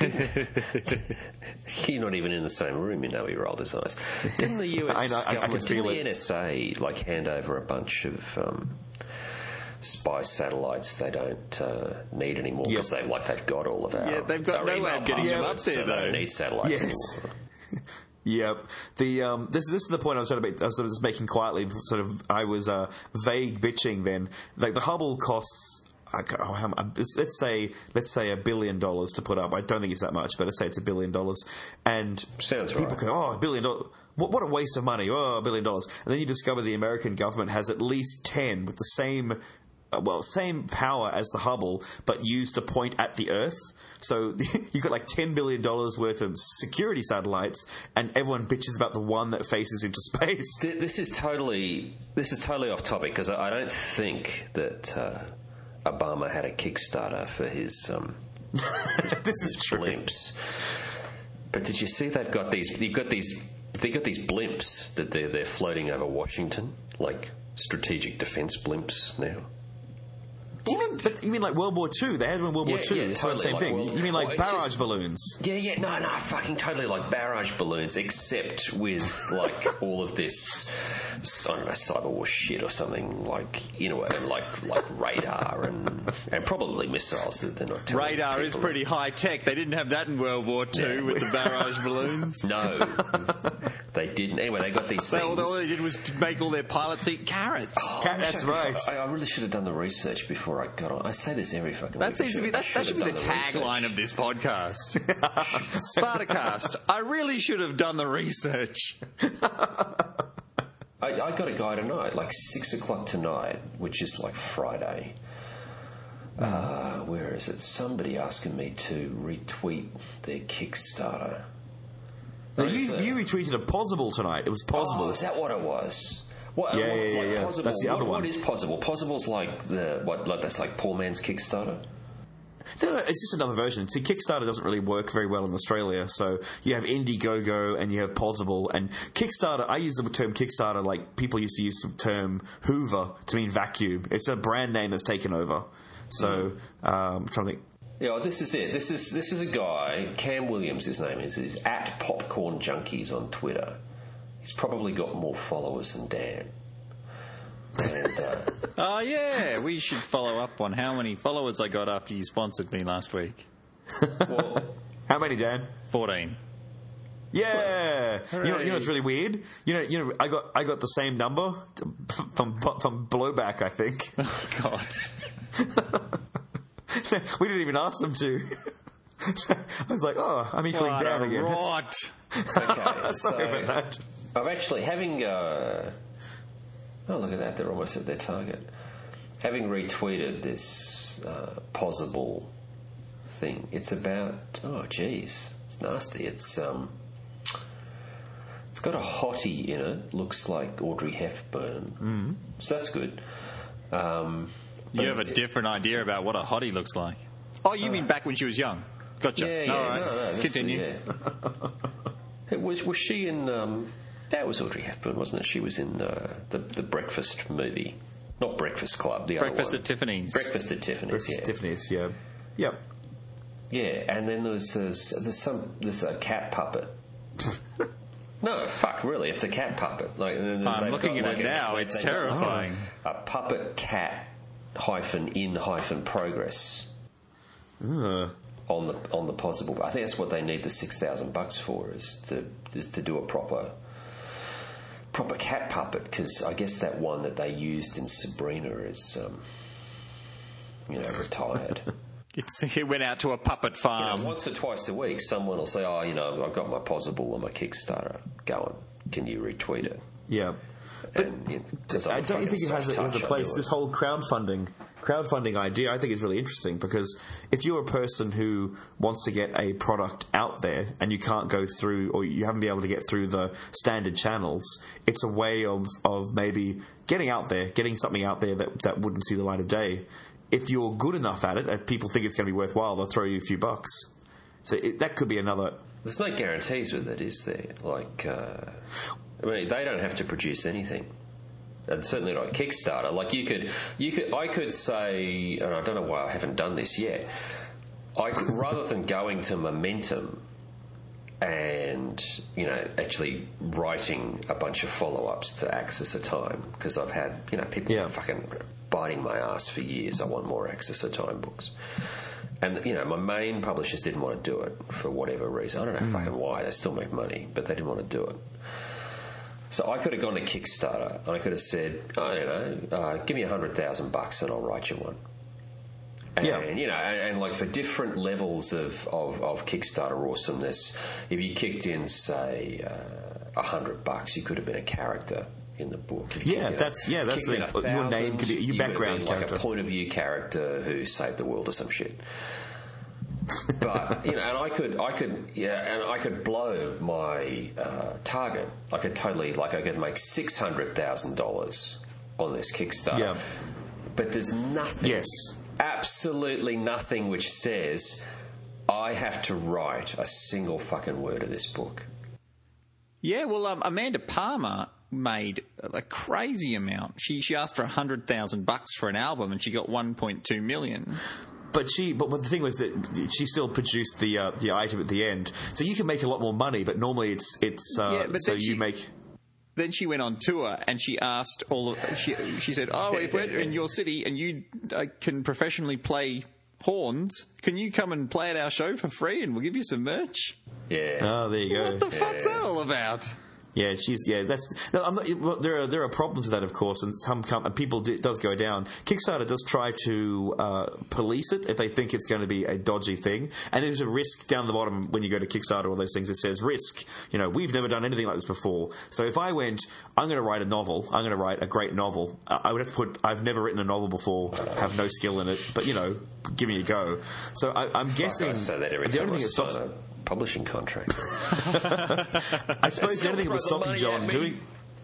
You're not even in the same room, you know he rolled his eyes. Didn't the U S I know, I- I can government, feel didn't it. the N S A like hand over a bunch of um, spy satellites they don't uh, need anymore because Yep. they've like they've got all of our Yeah, they've got our no way email of getting them passwords, up there, so they don't though. need satellites Yes. anymore. Yep. The um, this this is the point I was trying to make. I was just making quietly. Sort of, I was uh, vague bitching. Then, like the Hubble costs. I ca- oh, how, mu- let's say let's say a billion dollars to put up. I don't think it's that much, but let's say it's a billion dollars. And Sounds people right. go, oh, a billion dollars. What, what a waste of money. Oh, a billion dollars. And then you discover the American government has at least ten with the same uh, well, same power as the Hubble, but used to point at the Earth. So you've got like ten billion dollars worth of security satellites, and everyone bitches about the one that faces into space. This is totally this is totally off topic because I don't think that uh, Obama had a Kickstarter for his. Um, this is true. Blimps. But did you see they've got these? You've got these. They got these blimps that they're they're floating over Washington, like strategic defence blimps now. Even, but you mean like World War Two? They had them in World Yeah, War Two. yeah, It's totally the same like thing. World- You mean like well, it's barrage just- balloons? Yeah, yeah, no, no, fucking totally like barrage balloons, except with like all of this, I don't know, cyber war shit or something like, you know, and like like radar and and probably missiles that they're not. telling Radar is people. pretty high tech. They didn't have that in World War Two Yeah. with the barrage balloons. No, they didn't. Anyway, they got these They, things. all, all they did was to make all their pilots eat carrots. Oh, Cat- I wish that's I- right. I, I really should have done the research before I got on. I say this every fucking That week. I seems to be should- I that, that should be have the done tagline research. of this podcast. Spartacast. I really should have done the research. I, I got a guy tonight, like six o'clock tonight, which is like Friday. Uh, where is it? Somebody asking me to retweet their Kickstarter. No, What is you, that? you retweeted a Possible tonight. It was Possible. Oh, is that what it was? What, Yeah, what's yeah, like yeah, yeah. Possible? That's the other what, one. What is Possible? Possible's like the what? Like, that's like poor man's Kickstarter. No, no, it's just another version. See, Kickstarter doesn't really work very well in Australia, so you have Indiegogo and you have Possible. And Kickstarter, I use the term Kickstarter like people used to use the term Hoover to mean vacuum. It's a brand name that's taken over. So, um, I'm trying to think. Yeah, well, this is it. This is this is a guy, Cam Williams, his name is. He's at Popcorn Junkies on Twitter. He's probably got more followers than Dan. And, uh, Oh, yeah. We should follow up on how many followers I got after you sponsored me last week. well, How many, Dan? fourteen. Yeah, you know, you know, Hooray. it's really weird. You know, you know, I got, I got the same number from from Blowback, I think. Oh, God. We didn't even ask them to. I was like, oh, I'm equaling What down a again. rot. okay, Sorry so about that. I'm actually having. Uh, oh, look at that! They're almost at their target. Having retweeted this uh, Possible thing, it's about. Oh, geez, it's nasty. It's um. It's got a hottie in it. Looks like Audrey Hepburn. Mm. So that's good. Um, but You have a it's- different idea about what a hottie looks like. Oh, you mean back when she was young? Gotcha. Yeah, yeah. All right. No, no, this- Continue. yeah. It was was she in? Um, that was Audrey Hepburn, wasn't it? She was in uh, the the Breakfast movie, not Breakfast Club. The Breakfast other one. at Tiffany's. Breakfast at Tiffany's. Yeah. Tiffany's, yeah, yep. Yeah, and then there's there's, there's some there's a cat puppet. No, fuck, really, it's a cat puppet. Like and I'm they've looking got at like it a- now, they've it's got terrifying. A puppet cat hyphen in hyphen progress. Uh, on the on the Possible. I think that's what they need the six thousand bucks for is to is to do a proper proper cat puppet because I guess that one that they used in Sabrina is um, you know retired. It's, it went out to a puppet You farm. know, once or twice a week, someone will say, "Oh, you know, I've got my Possible on my Kickstarter. Go on, can you retweet it?" yeah. And, you know, 'cause I'm I don't you fucking think it has a, it has a soft touch, I place? do This it. whole crowdfunding, crowdfunding idea, I think is really interesting because if you're a person who wants to get a product out there and you can't go through, or you haven't been able to get through the standard channels, it's a way of, of maybe getting out there, getting something out there that that wouldn't see the light of day. If you're good enough at it, if people think it's going to be worthwhile, they'll throw you a few bucks. So it, that could be another. There's no guarantees with it, is there? Like, uh, I mean, they don't have to produce anything, and certainly not Kickstarter. Like, you could, you could, I could say, and I don't know why I haven't done this yet. I could, rather than going to Momentum and you know actually writing a bunch of follow-ups to Access of Time because I've had you know people Yeah. fucking biting my ass for years. I want more Access of Time books. And, you know, my main publishers didn't want to do it for whatever reason. I don't know fucking why. They still make money, but they didn't want to do it. So I could have gone to Kickstarter and I could have said, I don't know, uh, give me a hundred thousand bucks and I'll write you one. And, Yeah. you know, and, and like for different levels of, of, of Kickstarter awesomeness, if you kicked in, say, a uh, hundred bucks, you could have been a character in the book. If Yeah, you, that's yeah, that's kicked the, in a your thousand, name could be your you could have background been character. like a point of view character who saved the world or some shit. But you know, and I could, I could, yeah, and I could blow my uh, target. I could totally, like, I could make six hundred thousand dollars on this Kickstarter. Yeah. But there's nothing, Yes. absolutely nothing, which says I have to write a single fucking word of this book. Yeah, well, um, Amanda Palmer made a crazy amount. She she asked for a hundred thousand bucks for an album, and she got one point two million. But she, but the thing was that she still produced the uh, the item at the end, so you can make a lot more money. But normally it's it's uh, Yeah, but so then you she- make. Then she went on tour and she asked all of she she said, "Oh, if we're in your city and you uh, can professionally play horns, can you come and play at our show for free and we'll give you some merch?" Yeah. Oh, there you go. What the fuck's that all about? Yeah, she's yeah. That's no, I'm not, well, there are there are problems with that, of course, and some com- and people do, it does go down. Kickstarter does try to uh, police it if they think it's going to be a dodgy thing, and there's a risk down the bottom when you go to Kickstarter. All those things it says risk. You know, we've never done anything like this before. So if I went, I'm going to write a novel. I'm going to write a great novel. I would have to put. I've never written a novel before. Have no skill in it, but you know, give me a go. So I, I'm guessing I say that every the time only I thing that stops. sign a publishing contract. I suppose the only thing that Throw would the stop you, money John, at me. doing.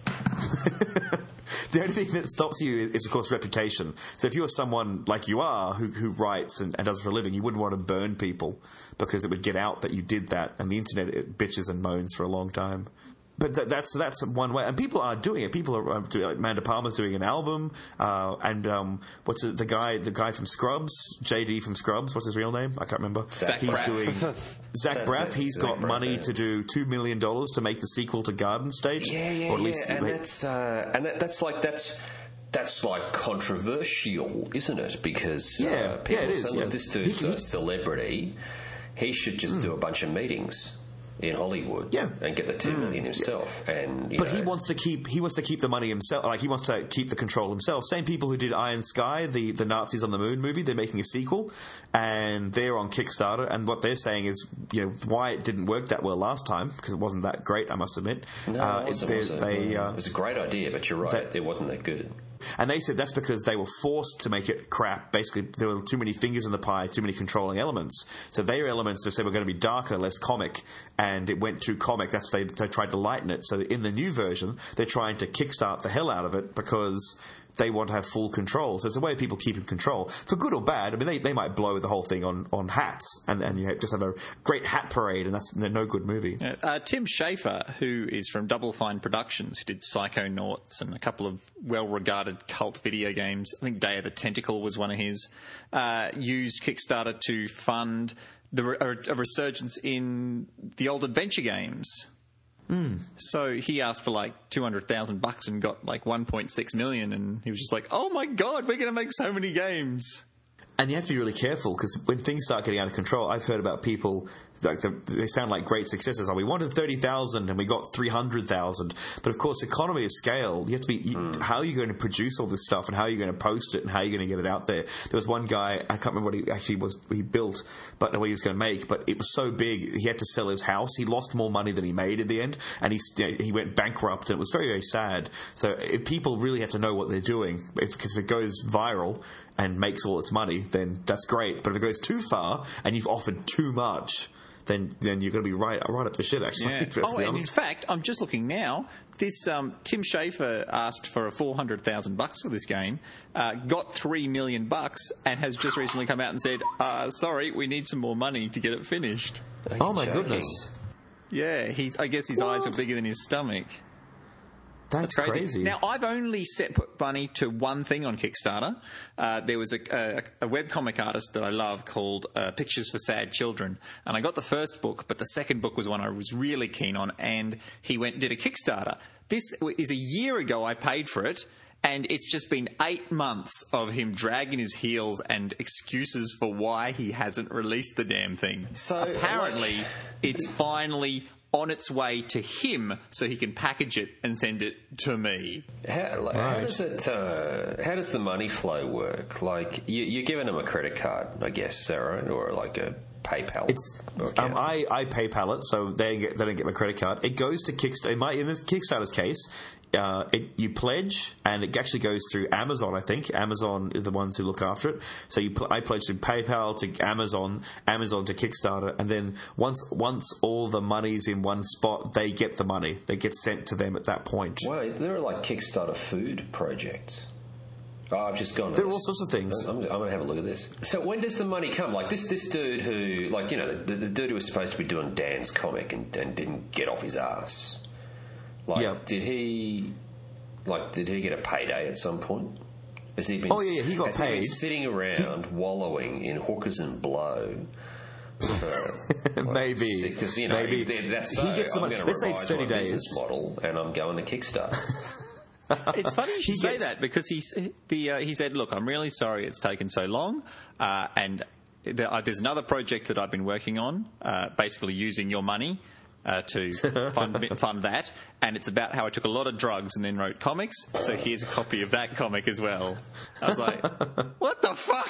The only thing that stops you is, of course, reputation. So if you were someone like you are who, who writes and, and does it for a living, you wouldn't want to burn people because it would get out that you did that, and the internet it bitches and moans for a long time. But th- that's that's one way, and people are doing it. People are uh, doing, like Amanda Palmer's doing an album, uh, and um, what's it, the guy the guy from Scrubs, J D from Scrubs? What's his real name? I can't remember. Zach He's Braff. doing Zach Braff. He's Zach got Braff, money yeah. to do two million dollars to make the sequel to Garden State. Yeah, yeah, or at least yeah. And they- that's uh, and that, that's like that's that's like controversial, isn't it? Because Yeah, uh, people yeah, it is, say, yeah. "Look, this He- dude's he- a celebrity. He should just do a bunch of meetings in Hollywood, Yeah. and get the two million himself." And you But know, he wants to keep he wants to keep the money himself. Like he wants to keep the control himself. Same people who did Iron Sky, the the Nazis on the Moon movie. They're making a sequel, and they're on Kickstarter. And what they're saying is, you know, why it didn't work that well last time because it wasn't that great. I must admit. No, Uh, it wasn't, they, was it? they, uh, it was a great idea, but you're right, that- it wasn't that good. and they said that's because they were forced to make it crap. Basically, there were too many fingers in the pie, too many controlling elements. So their elements, they said, were going to be darker, less comic, and it went too comic. That's they, they tried to lighten it. So in the new version, they're trying to kickstart the hell out of it because they want to have full control. So it's a way of people keeping control, for good or bad. I mean, they, they might blow the whole thing on, on hats, and, and you have, just have a great hat parade, and that's no good movie. Uh, Tim Schafer, who is from Double Fine Productions, who did Psychonauts and a couple of well-regarded cult video games, I think Day of the Tentacle was one of his, uh, used Kickstarter to fund the re- a resurgence in the old adventure games. Mm. So he asked for like two hundred thousand bucks and got like one point six million, and he was just like, "Oh my god, we're going to make so many games." And you have to be really careful because when things start getting out of control, I've heard about people like the, they sound like great successes. Oh, we wanted thirty thousand and we got three hundred thousand. But of course, economy of scale. You have to be. You, mm. How are you going to produce all this stuff, and how are you going to post it, and how are you going to get it out there? There was one guy, I can't remember what he actually was. He built, but what he was going to make. But it was so big, he had to sell his house. He lost more money than he made in the end, and he you know, he went bankrupt. And it was very very sad. So if people really have to know what they're doing, because if, if it goes viral and makes all its money, then that's great. But if it goes too far and you've offered too much, then then you're going to be right right up the shit, actually. Yeah. Oh, and in fact, I'm just looking now. This um, Tim Schafer asked for a four hundred thousand bucks for this game, uh, got three million bucks, and has just recently come out and said, uh, "Sorry, we need some more money to get it finished." Oh my goodness! Yeah, he's. I guess his what? eyes are bigger than his stomach. That's, That's crazy. crazy. Now, I've only set put money to one thing on Kickstarter. Uh, there was a, a, a webcomic artist that I love called uh, Pictures for Sad Children. And I got the first book, but the second book was one I was really keen on, and he went and did a Kickstarter. This is a year ago I paid for it, and it's just been eight months of him dragging his heels and excuses for why he hasn't released the damn thing. So, apparently, like, it's finally on its way to him so he can package it and send it to me. How, like, Right. how does it? Uh, how does the money flow work? Like you, you're giving them a credit card, I guess, is that right, or like a PayPal? It's account? um, I, I PayPal it, so they get, they don't get my credit card. It goes to Kickstarter. In, my, in this Kickstarter's case, uh, it, you pledge, and it actually goes through Amazon. I think Amazon is the ones who look after it. So you, pl- I pledge through PayPal to Amazon, Amazon to Kickstarter, and then once once all the money's in one spot, they get the money. They get sent to them at that point. Wait, there are like Kickstarter food projects. Oh, I've just gone. There are all sorts of things. I'm, I'm going to have a look at this. So when does the money come? Like this, this dude who, like you know, the, the dude who was supposed to be doing Dan's comic and, and didn't get off his ass. Like, Yep. did he, like, did he get a payday at some point? Has he been? Oh, yeah, yeah, he got has He been paid. sitting around wallowing in hookers and blow. For, like, Maybe. because you know Maybe. if that's so, He gets the I'm money. going to Let's say it's revise thirty my days. business model, and I'm going to Kickstarter. It's funny you should He say gets- that because he s- the uh, he said, "Look, I'm really sorry it's taken so long, uh, and there, uh, there's another project that I've been working on, uh, basically using your money uh, to fund fund that, and it's about how I took a lot of drugs and then wrote comics. So here's a copy of that comic as well." I was like, "What the fuck?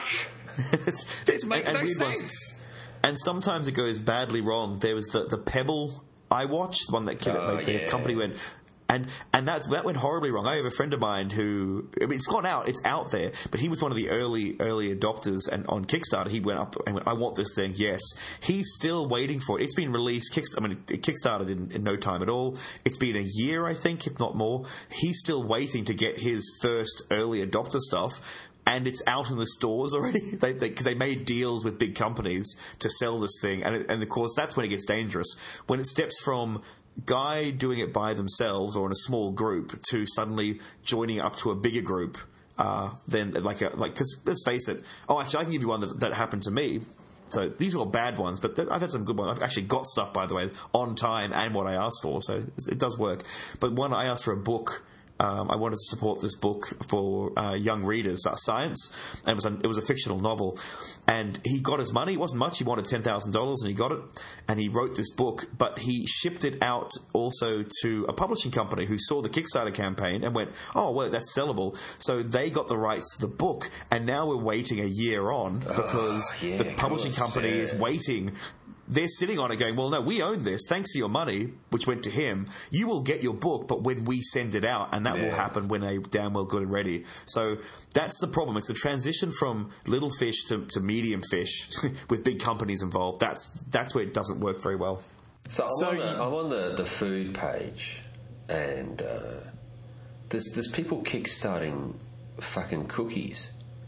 This makes and no weird ones. sense." And sometimes it goes badly wrong. There was the, the Pebble I watched, the one that killed, Oh, like, the yeah. company went, and and that's that went horribly wrong. I have a friend of mine who, I mean, it's gone out, it's out there, but he was one of the early early adopters, and on Kickstarter he went up and went, I want this thing. Yes, he's still waiting for it. It's been released. Kickst- I mean, it kickstarted in, in no time at all. It's been a year, I think, if not more. He's still waiting to get his first early adopter stuff. And it's out in the stores already. They, they, 'cause they made deals with big companies to sell this thing. And, it, and of course, that's when it gets dangerous. When it steps from guy doing it by themselves or in a small group to suddenly joining up to a bigger group, uh, then like a, like, because let's face it. Oh, actually, I can give you one that, that happened to me. So these are all bad ones, but I've had some good ones. I've actually got stuff, by the way, on time and what I asked for. So it does work. But one, I asked for a book. Um, I wanted to support this book for uh, young readers, uh, science, and it was a, it was a fictional novel. And he got his money. It wasn't much. He wanted ten thousand dollars, and he got it. And he wrote this book, but he shipped it out also to a publishing company who saw the Kickstarter campaign and went, "Oh, well, that's sellable." So they got the rights to the book, and now we're waiting a year on because Oh, yeah, the of publishing course, company yeah. is waiting. They're sitting on it going, well, no, we own this. Thanks to your money, which went to him. You will get your book, but when we send it out, and that will Yeah. happen when they're damn well good and ready. So that's the problem. It's a transition from little fish to, to medium fish with big companies involved. That's that's where it doesn't work very well. So I'm So on, the, you- I'm on the, the food page, and uh, there's there's people kickstarting fucking cookies.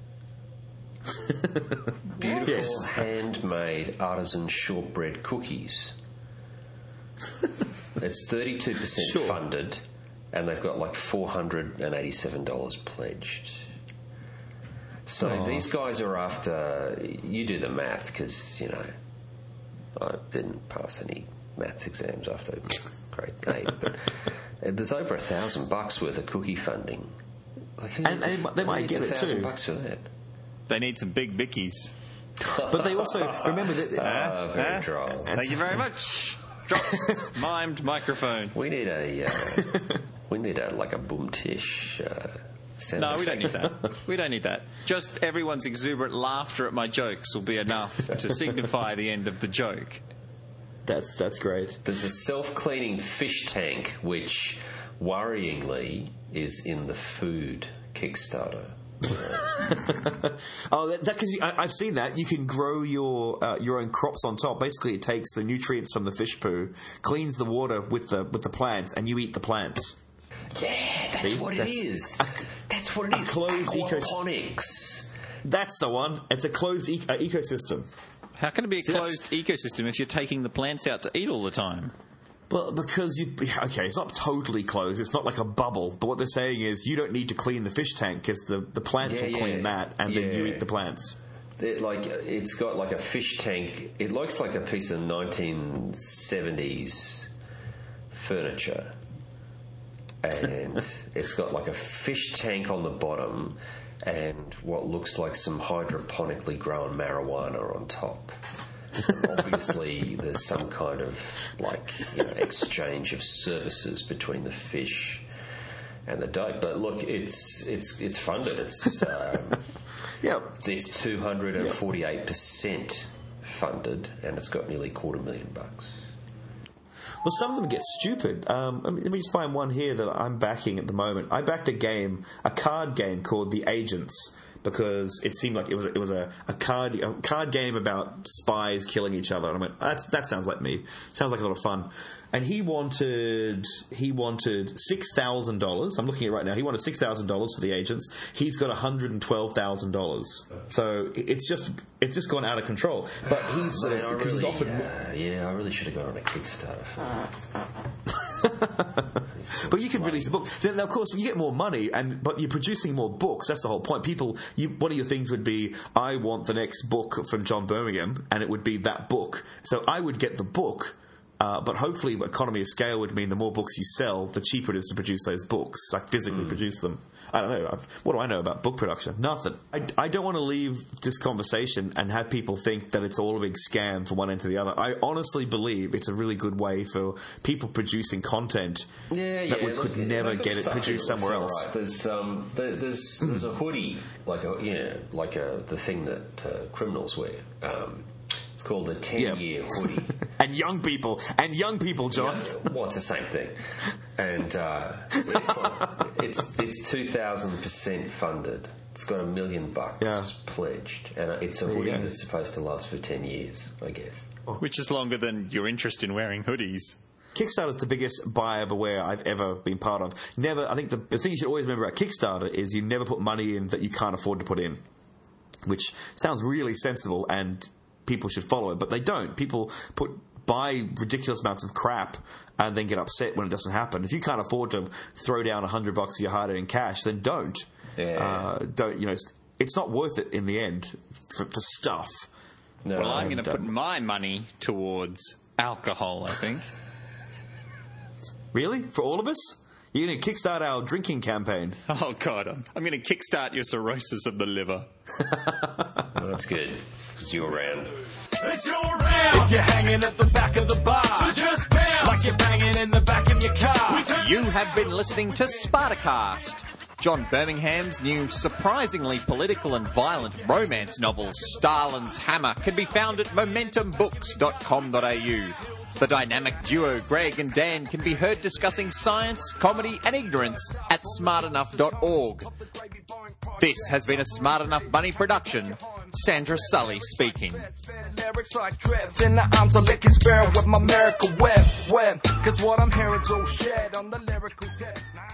Beautiful Yes. handmade artisan shortbread cookies. It's thirty-two percent Sure. funded, and they've got like four hundred eighty-seven dollars pledged. So Aw. these guys are after. You do the math, because you know I didn't pass any maths exams after grade eight, but there's over a thousand bucks worth of cookie funding. Like, who And needs a- they might- they who might needs get a it thousand too. bucks for that. They need some big bickies. But they also, remember that... Ah, very Huh? droll. Thank you very much. Drops mimed microphone. We need a, uh, we need a like a boom tish. Uh, sound No, we don't need effect. that. We don't need that. Just everyone's exuberant laughter at my jokes will be enough to signify the end of the joke. That's, that's great. There's a self-cleaning fish tank, which worryingly is in the food Kickstarter. Oh, that because I've seen that. You can grow your uh, your own crops on top. Basically, it takes the nutrients from the fish poo, cleans the water with the with the plants, and you eat the plants. Yeah, that's See? what That's it is. a- that's what it a is. closed ecosystem. Aquaponics. That's the one. It's a closed e- uh, ecosystem. How can it be a See, that's- closed ecosystem if you're taking the plants out to eat all the time? Well, because you okay, it's not totally closed. It's not like a bubble. But what they're saying is you don't need to clean the fish tank because the, the plants Yeah, will clean yeah. that, and then you Yeah. eat the plants. It, like it's got like a fish tank. It looks like a piece of nineteen seventies furniture, and it's got like a fish tank on the bottom, and what looks like some hydroponically grown marijuana on top. And obviously, there's some kind of like you know, exchange of services between the fish and the dope. But look, it's it's it's funded. It's um, Yeah. it's two hundred and forty-eight percent funded, and it's got nearly quarter million bucks. Well, some of them get stupid. Um, let, me, let me just find one here that I'm backing at the moment. I backed a game, a card game called The Agents, because it seemed like it was it was a, a card a card game about spies killing each other. And I went, that's that sounds like me. Sounds like a lot of fun. And he wanted he wanted six thousand dollars. I'm looking at it right now. He wanted six thousand dollars for The Agents. He's got one hundred and twelve thousand dollars. So it's just it's just gone out of control. But he's because uh, really, he's offered. Uh, yeah, I really should have gone on a Kickstarter for But you can release a book. Then, of course, you get more money, and but you're producing more books. That's the whole point. People, you, one of your things would be, I want the next book from John Birmingham, and it would be that book. So I would get the book, uh, but hopefully economy of scale would mean the more books you sell, the cheaper it is to produce those books, like physically mm. produce them. I don't know. I've, what do I know about book production? Nothing. I, I don't want to leave this conversation and have people think that it's all a big scam from one end to the other. I honestly believe it's a really good way for people producing content yeah, that yeah, would, could look, never look get it produced somewhere else. Right. There's um, there, there's there's a hoodie like a yeah like a the thing that uh, criminals wear. Um, it's called a ten-year yeah. hoodie. And young people, and young people, John. Yeah, well, it's the same thing. And uh, it's, like, it's it's two thousand percent funded. It's got a million bucks yeah. pledged, and it's a hoodie that's supposed to last for ten years, I guess. Which is longer than your interest in wearing hoodies. Kickstarter's the biggest buyer beware I've ever been part of. Never, I think the, the thing you should always remember about Kickstarter is you never put money in that you can't afford to put in, which sounds really sensible and people should follow it, but they don't. People put buy ridiculous amounts of crap and then get upset when it doesn't happen. If you can't afford to throw down a hundred bucks of your hard-earned cash, then don't. Yeah. Uh, don't you know? It's, it's not worth it in the end for, for stuff. No, well, I'm going to put my money towards alcohol, I think. Really? For all of us? You're going to kickstart our drinking campaign. Oh, God. I'm, I'm going to kickstart your cirrhosis of the liver. Well, that's good, because you're around. It's your round. If you're hanging at the back of the bar, so just bounce like you're banging in the back of your car. You have been listening to Spartacast. John Birmingham's new, surprisingly political and violent romance novel, Stalin's Hammer, can be found at momentum books dot com dot a u. The dynamic duo Greg and Dan can be heard discussing science, comedy and ignorance at smart enough dot org. This has been a Smart Enough Bunny production. Sandra Sully speaking. Lyrics like drips in the arms of liquor spirit with my miracle whip, whip. Cause what I'm hearing's all shit on the lyrical tip.